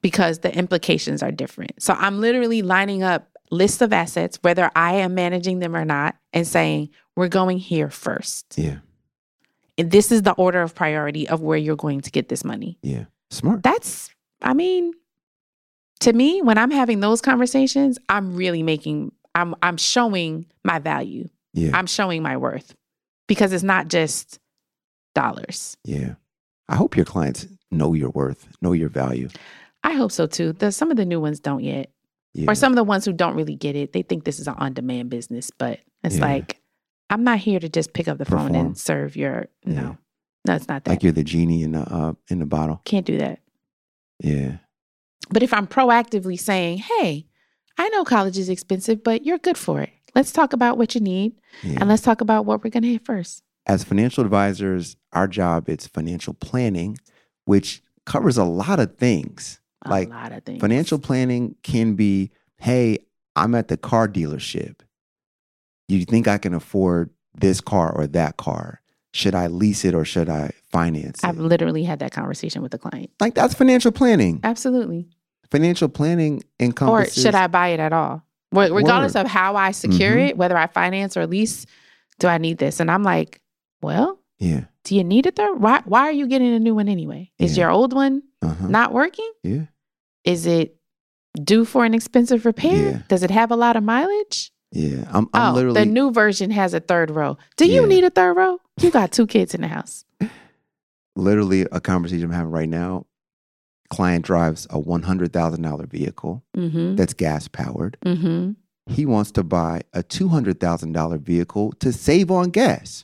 because the implications are different. So I'm literally lining up lists of assets, whether I am managing them or not, and saying, we're going here first. Yeah. And this is the order of priority of where you're going to get this money. Yeah. Smart. That's, I mean, to me, when I'm having those conversations, I'm really making, I'm I'm showing my value. Yeah. I'm showing my worth, because it's not just dollars. Yeah. I hope your clients know your worth, know your value. I hope so too. The, some of the new ones don't yet. Yeah. Or some of the ones who don't really get it, they think this is an on-demand business, but it's Yeah. like, I'm not here to just pick up the phone Perform. and serve your, no, Yeah. no, it's not that. Like you're the genie in the uh, in the bottle. Can't do that. Yeah. But if I'm proactively saying, hey, I know college is expensive, but you're good for it. Let's talk about what you need, Yeah. and let's talk about what we're going to hit first. As financial advisors, our job is financial planning, which covers a lot of things. A Like lot of things. financial planning can be, hey, I'm at the car dealership. You think I can afford this car or that car? Should I lease it or should I finance it? I've literally had that conversation with a client. Like that's financial planning. Absolutely. Financial planning Or encompasses. should I buy it at all? Well, regardless Word. of how I secure Mhm. it, whether I finance or lease, do I need this? And I'm like, well, Yeah. do you need it though? Why, why are you getting a new one anyway? Is Yeah. your old one Uh-huh. not working? Yeah. Is it due for an expensive repair? Yeah. Does it have a lot of mileage? Yeah. I'm, I'm oh, literally. the new version has a third row. Do you Yeah. need a third row? You got two kids in the house. literally a conversation I'm having right now. Client drives a one hundred thousand dollars vehicle Mm-hmm. that's gas powered. Mm-hmm. He wants to buy a two hundred thousand dollars vehicle to save on gas.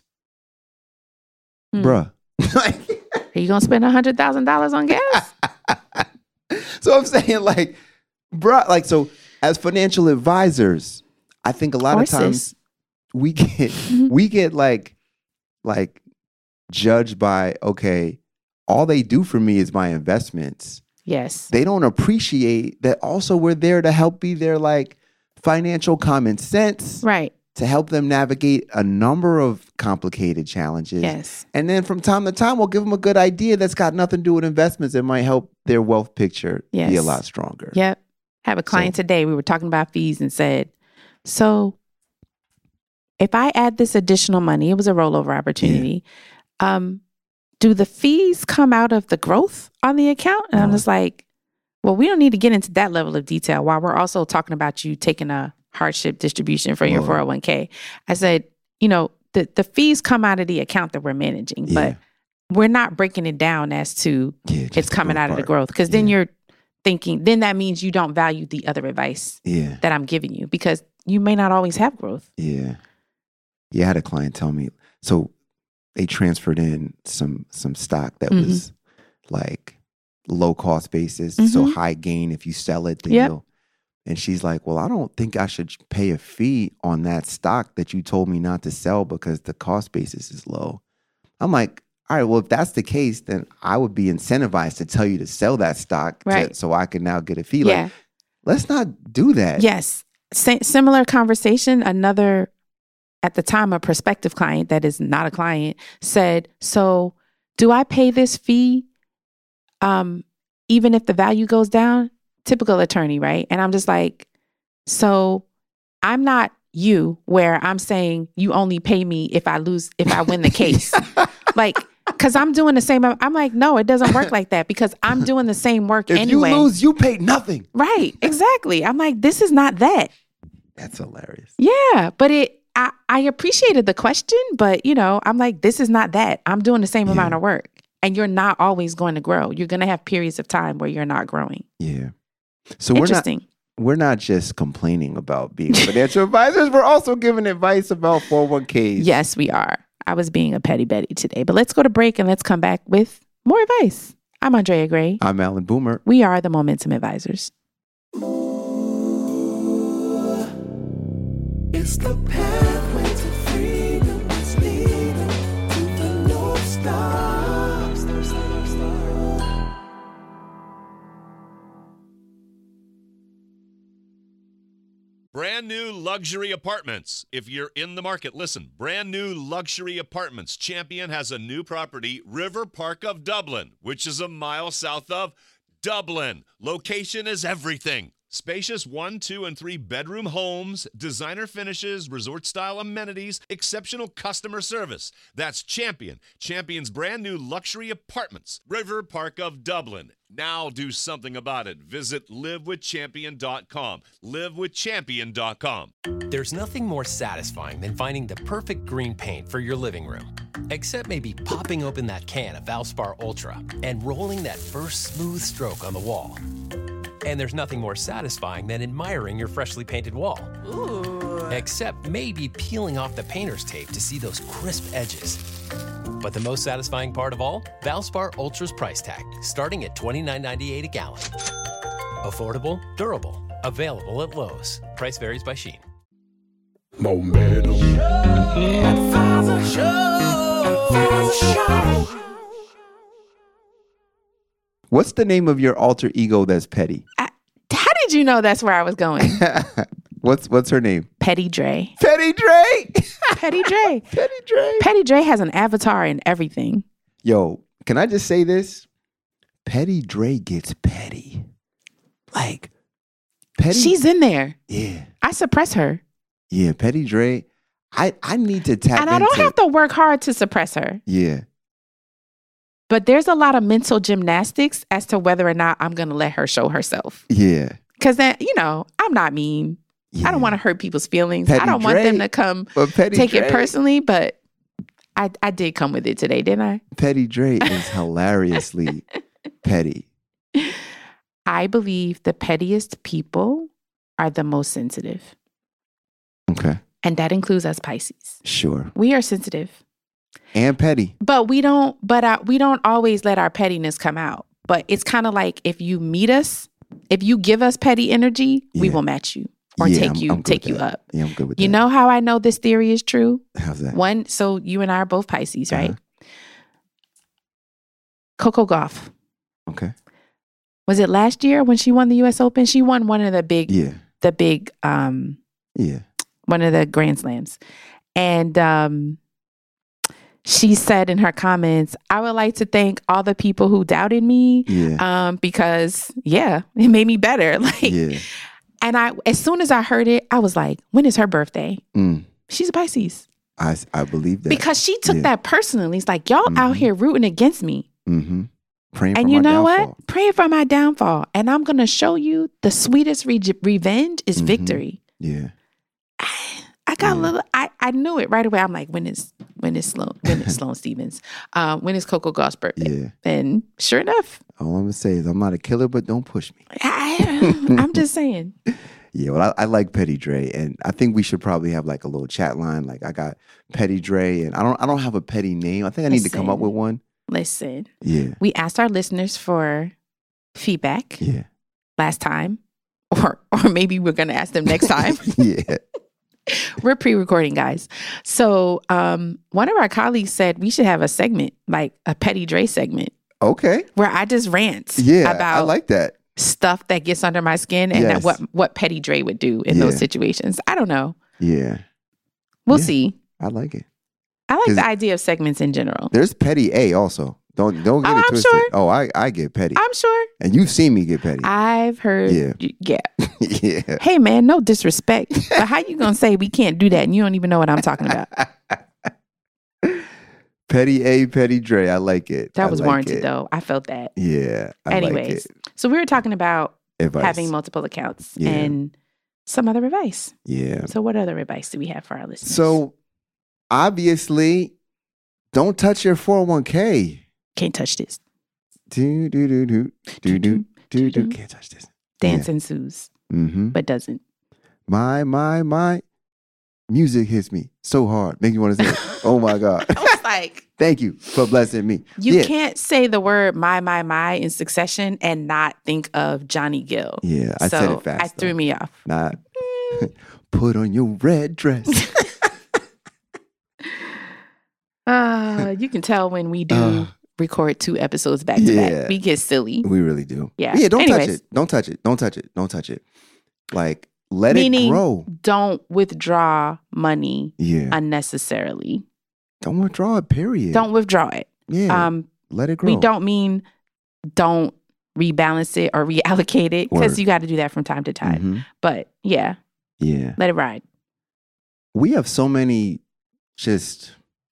Hmm. Bruh. Like, Are you gonna spend a hundred thousand dollars on gas? so I'm saying like, bruh, like, so as financial advisors, I think a lot of Horses. times we get, we get like, like judged by, okay, all they do for me is my investments. Yes. They don't appreciate that also we're there to help be their like financial common sense, Right. to help them navigate a number of complicated challenges. Yes. And then from time to time, we'll give them a good idea that's got nothing to do with investments that might help their wealth picture be a Yes. lot stronger. Yep. I have a client So- today. We were talking about fees and said, so if I add this additional money, it was a rollover opportunity. Um, do the fees come out of the growth on the account? And I'm Uh-huh. just like, well, we don't need to get into that level of detail while we're also talking about you taking a hardship distribution from your Whoa. four oh one k. I said, you know, the, the fees come out of the account that we're managing, Yeah. but we're not breaking it down as to Yeah, just it's the coming growth out of the part. growth. Because then Yeah. you're thinking, then that means you don't value the other advice Yeah. that I'm giving you, because you may not always have growth. Yeah. Yeah, I had a client tell me, so they transferred in some some stock that Mhm. was like low cost basis, so Mhm. high gain if you sell it, then Yep. you'll. And she's like, well, I don't think I should pay a fee on that stock that you told me not to sell because the cost basis is low. I'm like, all right, well, if that's the case, then I would be incentivized to tell you to sell that stock to- Right. so I can now get a fee. Yeah. Like, let's not do that. Yes. Sa- similar conversation. Another, at the time, a prospective client that is not a client said, so do I pay this fee um, even if the value goes down? Typical attorney, right? And I'm just like, so I'm not you where I'm saying you only pay me if I lose, if I win the case. Like, because I'm doing the same. I'm like, no, it doesn't work like that, because I'm doing the same work If anyway. you lose, you pay nothing. Right, exactly. I'm like, this is not that. That's hilarious. Yeah, but it, I, I appreciated the question, but you know, I'm like, this is not that. I'm doing the same Yeah. amount of work, and you're not always going to grow. You're going to have periods of time where you're not growing. Yeah. So we're not Interesting. we're not just complaining about being financial advisors. We're also giving advice about four oh one k's. Yes, we are. I was being a petty Betty today, but let's go to break and let's come back with more advice. I'm Andrea Gray. I'm Alan Boomer. We are the Momentum Advisors. It's the pathway to freedom. It's leading to the North Star. Star, star, star. Brand new luxury apartments. If you're in the market, listen. Brand new luxury apartments. Champion has a new property, River Park of Dublin, which is a mile south of Dublin. Location is everything. Spacious one, two, and three bedroom homes, designer finishes, resort-style amenities, exceptional customer service. That's Champion. Champion's brand new luxury apartments. River Park of Dublin. Now do something about it. Visit live with champion dot com. live with champion dot com. There's nothing more satisfying than finding the perfect green paint for your living room. Except maybe popping open that can of Valspar Ultra and rolling that first smooth stroke on the wall. And there's nothing more satisfying than admiring your freshly painted wall. Ooh. Except maybe peeling off the painter's tape to see those crisp edges. But the most satisfying part of all? Valspar Ultra's price tag, starting at twenty-nine ninety-eight a gallon. Affordable, durable, available at Lowe's. Price varies by Shein. Momentum. What's the name of your alter ego that's petty? I, how did you know that's where I was going? what's what's her name? Petty Dre. Petty Dre. Petty Dre. Petty Dre. Petty Dre has an avatar and everything. Yo, can I just say this? Petty Dre gets petty. Like, petty. She's in there. Yeah. I suppress her. Yeah, Petty Dre. I, I need to tap And I don't into- have to work hard to suppress her. Yeah. But there's a lot of mental gymnastics as to whether or not I'm going to let her show herself. Yeah. Because then, you know, I'm not mean. yeah. I don't want to hurt people's feelings. Petty I don't want Dre. them to come But Petty take Dre, it personally, but I, I did come with it today, didn't I? Petty Dre is hilariously petty. I believe the pettiest people are the most sensitive. Okay. And that includes us Pisces. Sure. We are sensitive. And petty. But we don't but uh, we don't always let our pettiness come out. But it's kind of like if you meet us, if you give us petty energy, we Yeah. will match you or Yeah, take I'm- you I'm good take with you that. up. Yeah, I'm good with You that. know how I know this theory is true? How's that? One, so you and I are both Pisces, right? Uh-huh. Coco Gauff. Okay. Was it last year when she won the U S Open? She won one of the big, Yeah. the big, um, Yeah. one of the Grand Slams. And um, she said in her comments, I would like to thank all the people who doubted me Yeah. um, because, yeah, it made me better. Like, yeah. and I, as soon as I heard it, I was like, when is her birthday? Mm. She's a Pisces. I, I believe that. Because she took Yeah. that personally. It's like, y'all out Mhm. here rooting against me. Mm-hmm. Praying And for you my know downfall. what? Praying for my downfall. And I'm going to show you the sweetest re- revenge is Mhm. victory. Yeah. I got Yeah. a little, I, I knew it right away. I'm like, when is, when is Sloan, when is Sloan Stevens? Um, when is Coco Gauff's birthday? Yeah. And sure enough, All I'm gonna say is I'm not a killer, but don't push me. I, I'm just saying. Yeah, well, I, I like Petty Dre, and I think we should probably have like a little chat line. Like I got Petty Dre, and I don't, I don't have a petty name. I think I need to come up Listen. with one. Listen, Yeah, we asked our listeners for feedback yeah, last time, or or maybe we're going to ask them next time. yeah. We're pre-recording, guys. So um, one of our colleagues said we should have a segment, like a Petty Dre segment, Okay. where I just rant Yeah, about I like that. stuff that gets under my skin and Yes. what what Petty Dre would do in those Yeah. situations. I don't know. Yeah, We'll Yeah. see. I like it. I like 'Cause- the idea of segments in general. There's Petty A also. Don't don't get Oh, it I'm twisted. sure. Oh, I I get petty, I'm sure. and you've seen me get petty. I've heard. Yeah. Yeah. yeah. Hey, man, no disrespect, but how you gonna say we can't do that and you don't even know what I'm talking about? Petty A, Petty Dre. I like it. That I was like warranted, it. though. I felt that. Yeah. I Anyways, like it. so we were talking about Advice. having multiple accounts Yeah. and some other advice. Yeah. So, what other advice do we have for our listeners? So obviously, don't touch your four oh one k. can't touch this. Do do do do do do do do. Can't touch this. Dance ensues, Mm-hmm. but doesn't. My my my. Music hits me so hard, make you want to say, "Oh my God!" I was like, Thank you for blessing me. you yeah. can't say the word "my my my" in succession and not think of Johnny Gill. Yeah, I so said it fast. I threw though. me off. Not put on your red dress. Uh, you can tell when we do Uh, record two episodes back to yeah. back. We get silly. We really do. Yeah. Yeah. Don't touch Anyways. it. Don't touch it. Don't touch it. Don't touch it. Like let Meaning, it grow. don't withdraw money Yeah. unnecessarily. Don't withdraw it. Period. Don't withdraw it. Yeah. Um, let it grow. we don't mean don't rebalance it or reallocate it because Word. you got to do that from time to time. Mhm. But yeah, Yeah. let it ride. We have so many just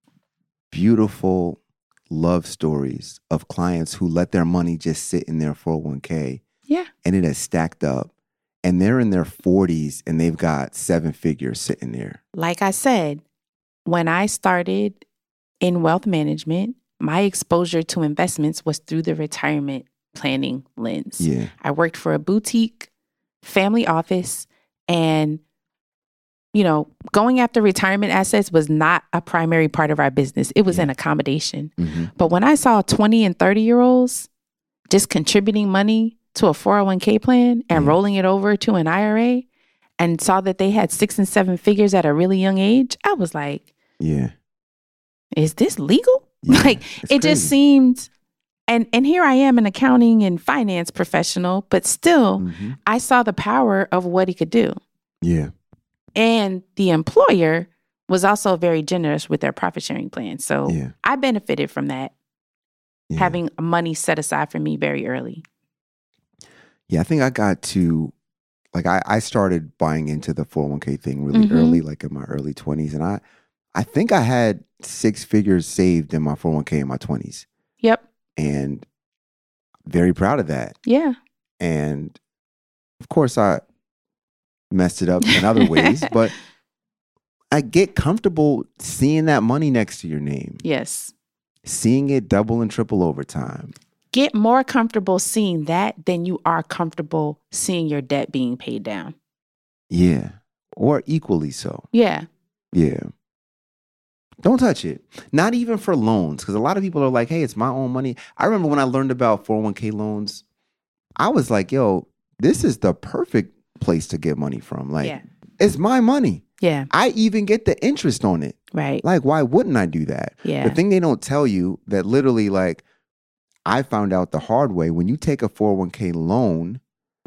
beautiful love stories of clients who let their money just sit in their four oh one k Yeah. and it has stacked up and they're in their forties and they've got seven figures sitting there. Like I said, when I started in wealth management, my exposure to investments was through the retirement planning lens. Yeah. I worked for a boutique family office, and you know, going after retirement assets was not a primary part of our business. It was Yeah. an accommodation. hmm But when I saw twenty and thirty year olds just contributing money to a four oh one k plan and Yeah. rolling it over to an I R A and saw that they had six and seven figures at a really young age, I was like, Yeah. is this legal? Yeah. Like It's it just crazy. seemed, and and here I am, an accounting and finance professional, but still Mhm. I saw the power of what he could do. Yeah. And the employer was also very generous with their profit sharing plan. So Yeah. I benefited from that, Yeah. having money set aside for me very early. Yeah, I think I got to, like, I, I started buying into the four oh one k thing really Mhm. early, like in my early twenties. And I, I think I had six figures saved in my four oh one k in my twenties. Yep. And very proud of that. Yeah. And of course, I messed it up in other ways, but I get comfortable seeing that money next to your name, Yes. seeing it double and triple over time. Get more comfortable seeing that than you are comfortable seeing your debt being paid down. Yeah. Or equally so. Yeah. Yeah. Don't touch it. Not even for loans. Because a lot of people are like, hey, it's my own money. I remember when I learned about four oh one k loans, I was like, yo, this is the perfect place to get money from. Like, Yeah. it's my money. Yeah. I even get the interest on it. Right. Like, why wouldn't I do that? Yeah. The thing they don't tell you that literally, like, I found out the hard way, when you take a four oh one k loan,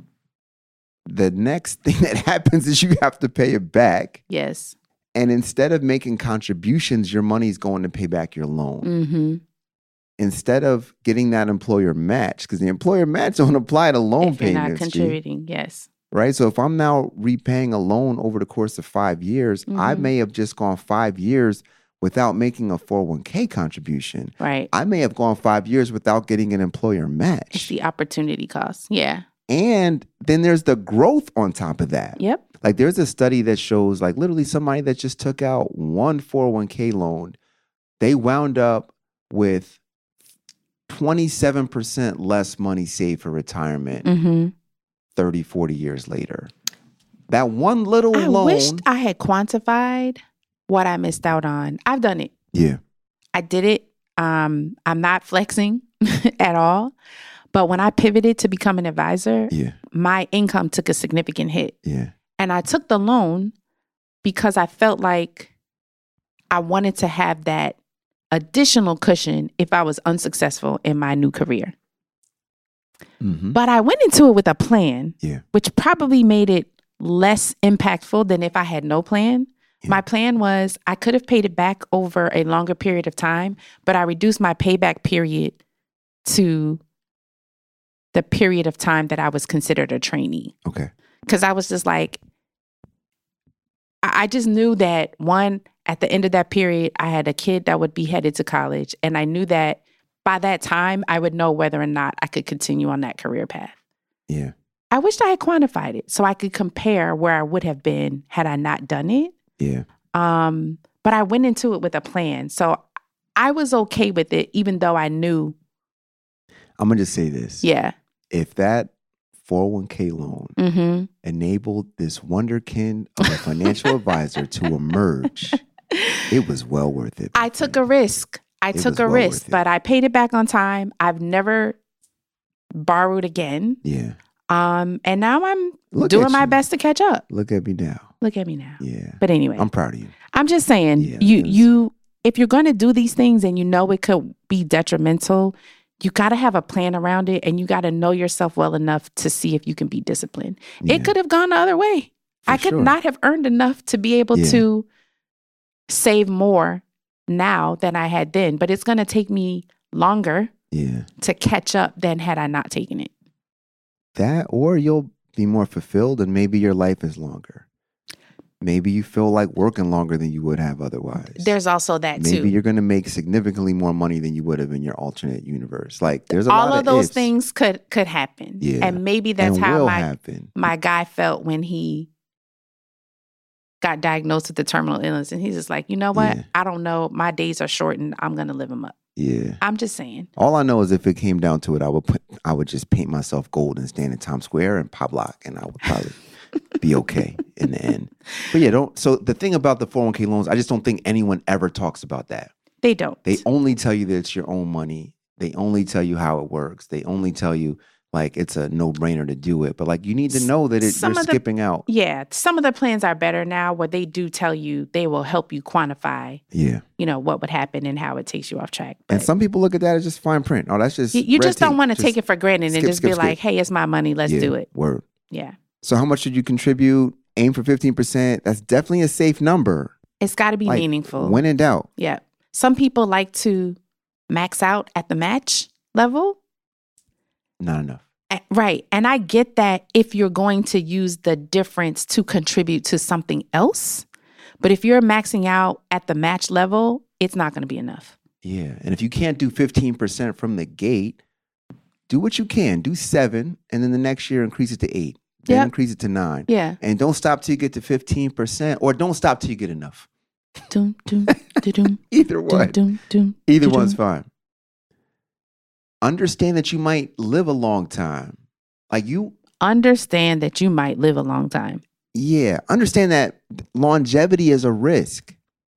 the next thing that happens is you have to pay it back. Yes. And instead of making contributions, your money's going to pay back your loan. Mm-hmm. Instead of getting that employer match, because the employer match don't apply to loan If you're not payments, G, contributing, yes. right? So if I'm now repaying a loan over the course of five years, I Mhm. may have just gone five years without making a four oh one k contribution. Right. I may have gone five years without getting an employer It's match. the opportunity cost. Yeah. And then there's the growth on top of that. Yep. Like there's a study that shows like literally somebody that just took out one four oh one k loan, they wound up with twenty-seven percent less money saved for retirement Mm-hmm. thirty, forty years later. That one little I loan. wished I had quantified what I missed out on. I've done it. Yeah. I did it. Um, I'm not flexing at all. But when I pivoted to become an advisor, Yeah. my income took a significant hit. Yeah. And I took the loan because I felt like I wanted to have that additional cushion if I was unsuccessful in my new career. Mm-hmm. But I went into it with a plan, Yeah. which probably made it less impactful than if I had no plan. Yeah. My plan was I could have paid it back over a longer period of time, but I reduced my payback period to the period of time that I was considered a trainee. Okay. Because I was just like, I I just knew that one, at the end of that period, I had a kid that would be headed to college. And I knew that by that time, I would know whether or not I could continue on that career path. Yeah. I wished I had quantified it so I could compare where I would have been had I not done it. Yeah. Um, but I went into it with a plan. So I was okay with it, even though I knew, I'm going to just say this. yeah. If that four oh one k loan Mm-hmm. enabled this wonderkind of a financial advisor to emerge, it was well worth it. I took a risk. I It took was a well risk, worth it. but I paid it back on time. I've never borrowed again. Yeah. Um, and now I'm Look doing at my you. best to catch up. Look at me now. Look at me now. Yeah. But anyway, I'm proud of you. I'm just saying, Yeah, you it was- you if you're going to do these things and you know it could be detrimental, you got to have a plan around it, and you got to know yourself well enough to see if you can be disciplined. Yeah. It could have gone the other way. For I could sure. not have earned enough to be able Yeah. to save more now than I had then, but it's going to take me longer Yeah. to catch up than had I not taken it. That, or you'll be more fulfilled and maybe your life is longer. Maybe you feel like working longer than you would have otherwise. There's also that Maybe too. you're going to make significantly more money than you would have in your alternate universe. Like there's a All lot of of those ifs. things could could happen. Yeah. And maybe that's and how will my happen. my guy felt when he got diagnosed with the terminal illness. And he's just like, you know what? Yeah. I don't know. My days are shortened. I'm going to live them up. Yeah. I'm just saying. All I know is if it came down to it, I would put, I would just paint myself gold and stand in Times Square and pop lock, and I would probably be okay in the end. But yeah, don't. So the thing about the four oh one k loans, I just don't think anyone ever talks about that. They don't. They only tell you that it's your own money. They only tell you how it works. They only tell you like it's a no brainer to do it. But like you need to know that it, Some you're of the- skipping out. Yeah. Some of the plans are better now where they do tell you, they will help you quantify, Yeah. you know, what would happen and how it takes you off track. And But some people look at that as just fine print. Oh, that's just you, you red just don't tape. want to Just take it for granted and skip, just skip, be skip. like, hey, it's my money. Let's Yeah, do it. Word. Yeah. So how much should you contribute? Aim for fifteen percent. That's definitely a safe number. It's got to be Like, meaningful. When in doubt. Yeah. Some people like to max out at the match level. Not enough. Eh, Right. And I get that if you're going to use the difference to contribute to something else. But if you're maxing out at the match level, it's not going to be enough. Yeah. And if you can't do fifteen percent from the gate, do what you can. Do seven. And then the next year, increase it to eight. Then Yep. increase it to nine. Yeah. And don't stop till you get to fifteen percent or don't stop till you get enough. Doom, doom, doom, Either doom, one. doom, doom, Either doom. one's fine. Understand that you might live a long time. Like you, Understand that you might live a long time. yeah, understand that longevity is a risk.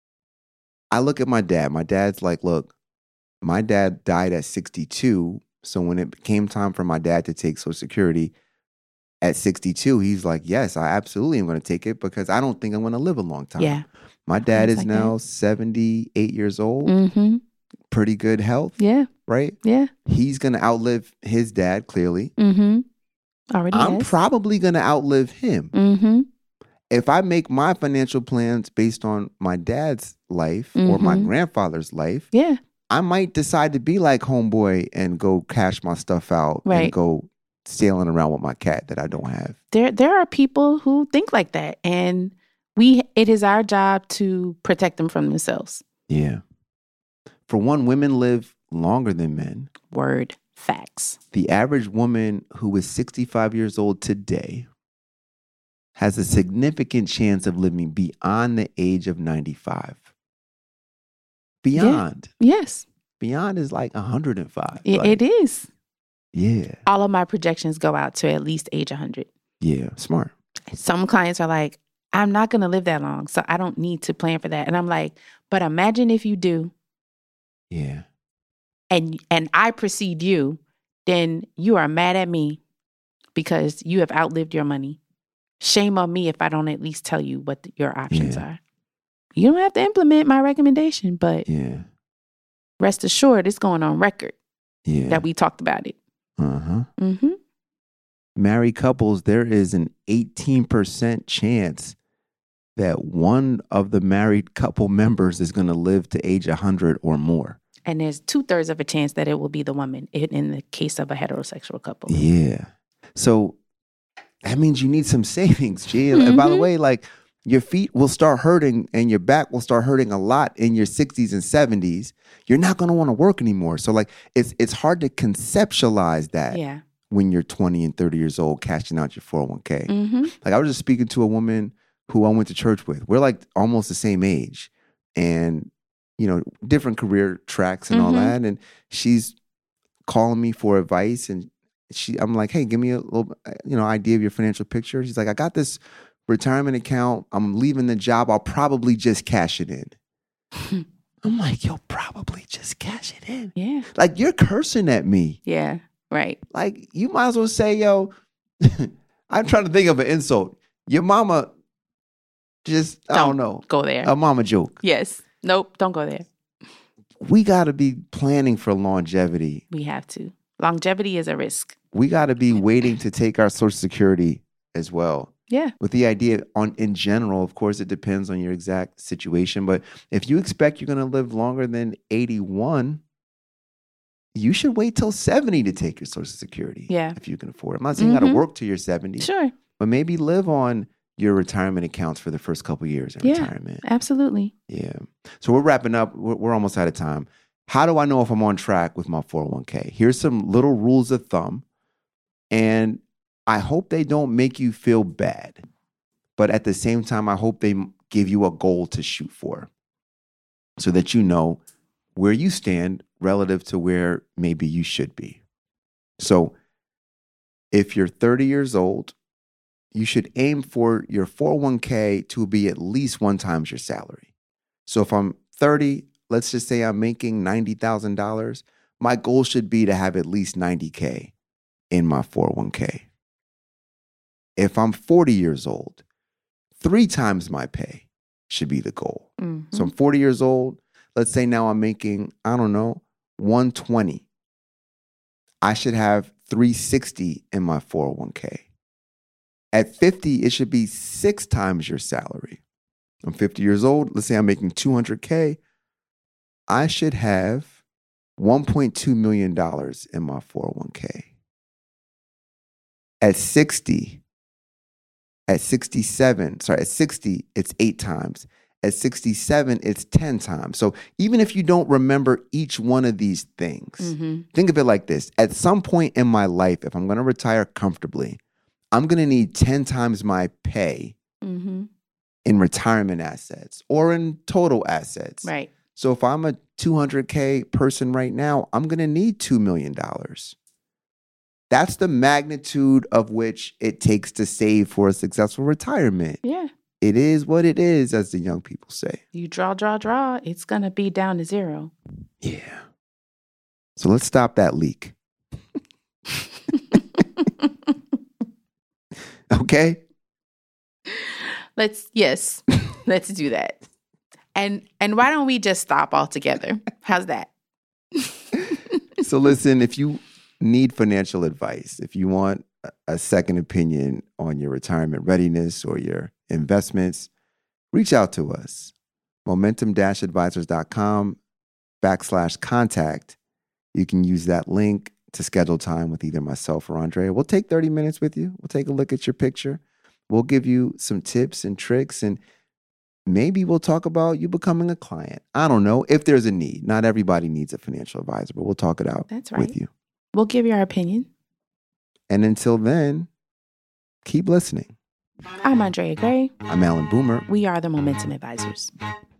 I look at my dad. My dad's like, look, my dad died at sixty-two. So when it came time for my dad to take Social Security at sixty-two, he's like, yes, I absolutely am going to take it because I don't think I'm going to live a long time. Yeah. My dad It's is like now seventy-eight years old, Mm-hmm. pretty good health, Yeah. right? Yeah. He's going to outlive his dad, clearly. Mm-hmm. Already I'm has. probably going to outlive him. Mm-hmm. If I make my financial plans based on my dad's life or my Mhm. grandfather's life, Yeah. I might decide to be like homeboy and go cash my stuff out Right. and go sailing around with my cat that I don't have. There there are people who think like that. And we it is our job to protect them from themselves. Yeah. For one, women live longer than men. Word. Facts. The average woman who is sixty-five years old today has a significant chance of living beyond the age of ninety-five. Beyond. Yes. Beyond is like one hundred five. It, Like, it is. Yeah. All of my projections go out to at least age one hundred. Yeah. Smart. Some clients are like, I'm not going to live that long, so I don't need to plan for that. And I'm like, but imagine if you do, Yeah. and and I precede you, then you are mad at me because you have outlived your money. Shame on me if I don't at least tell you what the, your options Yeah. are. You don't have to implement my recommendation, but Yeah. rest assured, it's going on record Yeah. that we talked about it. Uh-huh. Mm-hmm. Married couples, there is an eighteen percent chance that one of the married couple members is going to live to age one hundred or more. And there's two thirds of a chance that it will be the woman in, in the case of a heterosexual couple. Yeah. So that means you need some savings, G. And by the Mhm. way, like your feet will start hurting and your back will start hurting a lot in your sixties and seventies. You're not going to want to work anymore. So like it's it's hard to conceptualize that Yeah. when you're twenty and thirty years old cashing out your four oh one k. Mm-hmm. Like I was just speaking to a woman who I went to church with. We're like almost the same age and, you know, different career tracks and all Mhm. that. And she's calling me for advice. And she, I'm like, hey, give me a little, you know, idea of your financial picture. She's like, I got this retirement account. I'm leaving the job. I'll probably just cash it in. I'm like, you'll probably just cash it in. Yeah. Like you're cursing at me. Yeah. Right. Like you might as well say, yo, I'm trying to think of an insult. Your mama just, I don't know, Go there. a mama joke. Yes. Nope. Don't go there. We got to be planning for longevity. We have to. Longevity is a risk. We got to be waiting to take our Social Security as well. Yeah. With the idea on in general, of course, it depends on your exact situation. But if you expect you're going to live longer than eighty-one, you should wait till seventy to take your Social Security. Yeah. If you can afford it. I'm not saying you got to Mhm. work till you're seventy, Sure. but maybe live on your retirement accounts for the first couple years in Yeah. retirement. Absolutely. Yeah. So we're wrapping up. We're, we're almost out of time. How do I know if I'm on track with my four oh one k? Here's some little rules of thumb. And I hope they don't make you feel bad. But at the same time, I hope they give you a goal to shoot for so that you know where you stand relative to where maybe you should be. So if you're thirty years old, you should aim for your four oh one k to be at least one times your salary. So if I'm thirty, let's just say I'm making ninety thousand dollars, my goal should be to have at least ninety K in my four oh one k. If I'm forty years old, three times my pay should be the goal. Mhm. So I'm forty years old. Let's say now I'm making, I don't know, one twenty. I should have three sixty in my four oh one k. At fifty, it should be six times your salary. I'm fifty years old. Let's say I'm making two hundred K. I should have one point two million dollars in my four oh one k. At sixty, at sixty-seven, sorry, at sixty, it's eight times. At sixty-seven, it's ten times. So even if you don't remember each one of these things, Mhm. think of it like this. At some point in my life, if I'm going to retire comfortably, I'm going to need ten times my pay Mhm. in retirement assets or in total assets. Right. So if I'm a two hundred K person right now, I'm going to need two million dollars. That's the magnitude of which it takes to save for a successful retirement. Yeah. It is what it is, as the young people say. You draw, draw, draw. It's going to be down to zero. Yeah. So let's stop that leak. Okay? Let's, yes, let's do that. And and why don't we just stop altogether? How's that? So listen, if you need financial advice, if you want a- a second opinion on your retirement readiness or your investments, reach out to us. Momentum-advisors.com backslash contact. You can use that link to schedule time with either myself or Andrea. We'll take thirty minutes with you. We'll take a look at your picture. We'll give you some tips and tricks, and maybe we'll talk about you becoming a client. I don't know if there's a need. Not everybody needs a financial advisor, but we'll talk it out That's with right. you. We'll give you our opinion. And until then, keep listening. I'm Andrea Gray. I'm Alan Boomer. We are the Momentum Advisors.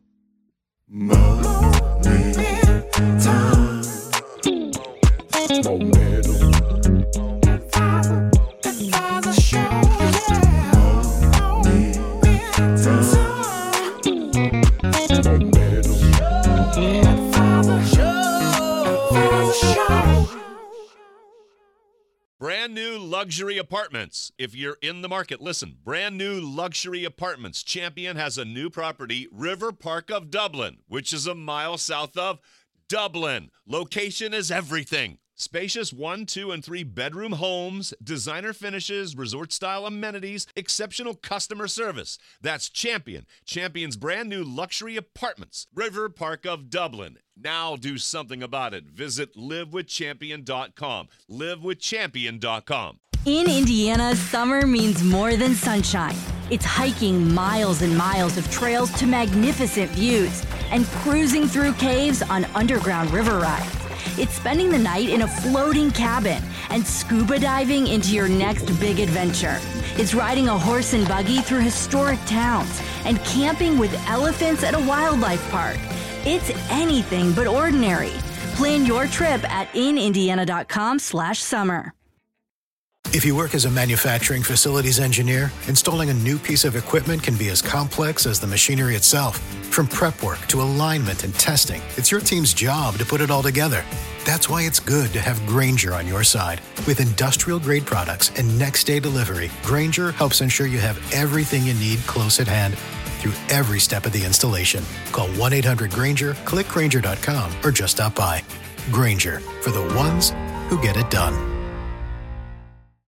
Brand new luxury apartments. If you're in the market, listen. Brand new luxury apartments. Champion has a new property, River Park of Dublin, which is a mile south of Dublin. Location is everything. Spacious one, two, and three bedroom homes, designer finishes, resort style amenities, exceptional customer service. That's Champion. Champion's brand new luxury apartments, River Park of Dublin. Now do something about it. Visit live with champion dot com. live with champion dot com. In Indiana, summer means more than sunshine. It's hiking miles and miles of trails to magnificent views and cruising through caves on underground river rides. It's spending the night in a floating cabin and scuba diving into your next big adventure. It's riding a horse and buggy through historic towns and camping with elephants at a wildlife park. It's anything but ordinary. Plan your trip at in indiana dot com slash summer. If you work as a manufacturing facilities engineer, installing a new piece of equipment can be as complex as the machinery itself. From prep work to alignment and testing, it's your team's job to put it all together. That's why it's good to have Grainger on your side. With industrial-grade products and next-day delivery, Grainger helps ensure you have everything you need close at hand through every step of the installation. Call one eight hundred Grainger, click Grainger dot com, or just stop by. Grainger, for the ones who get it done.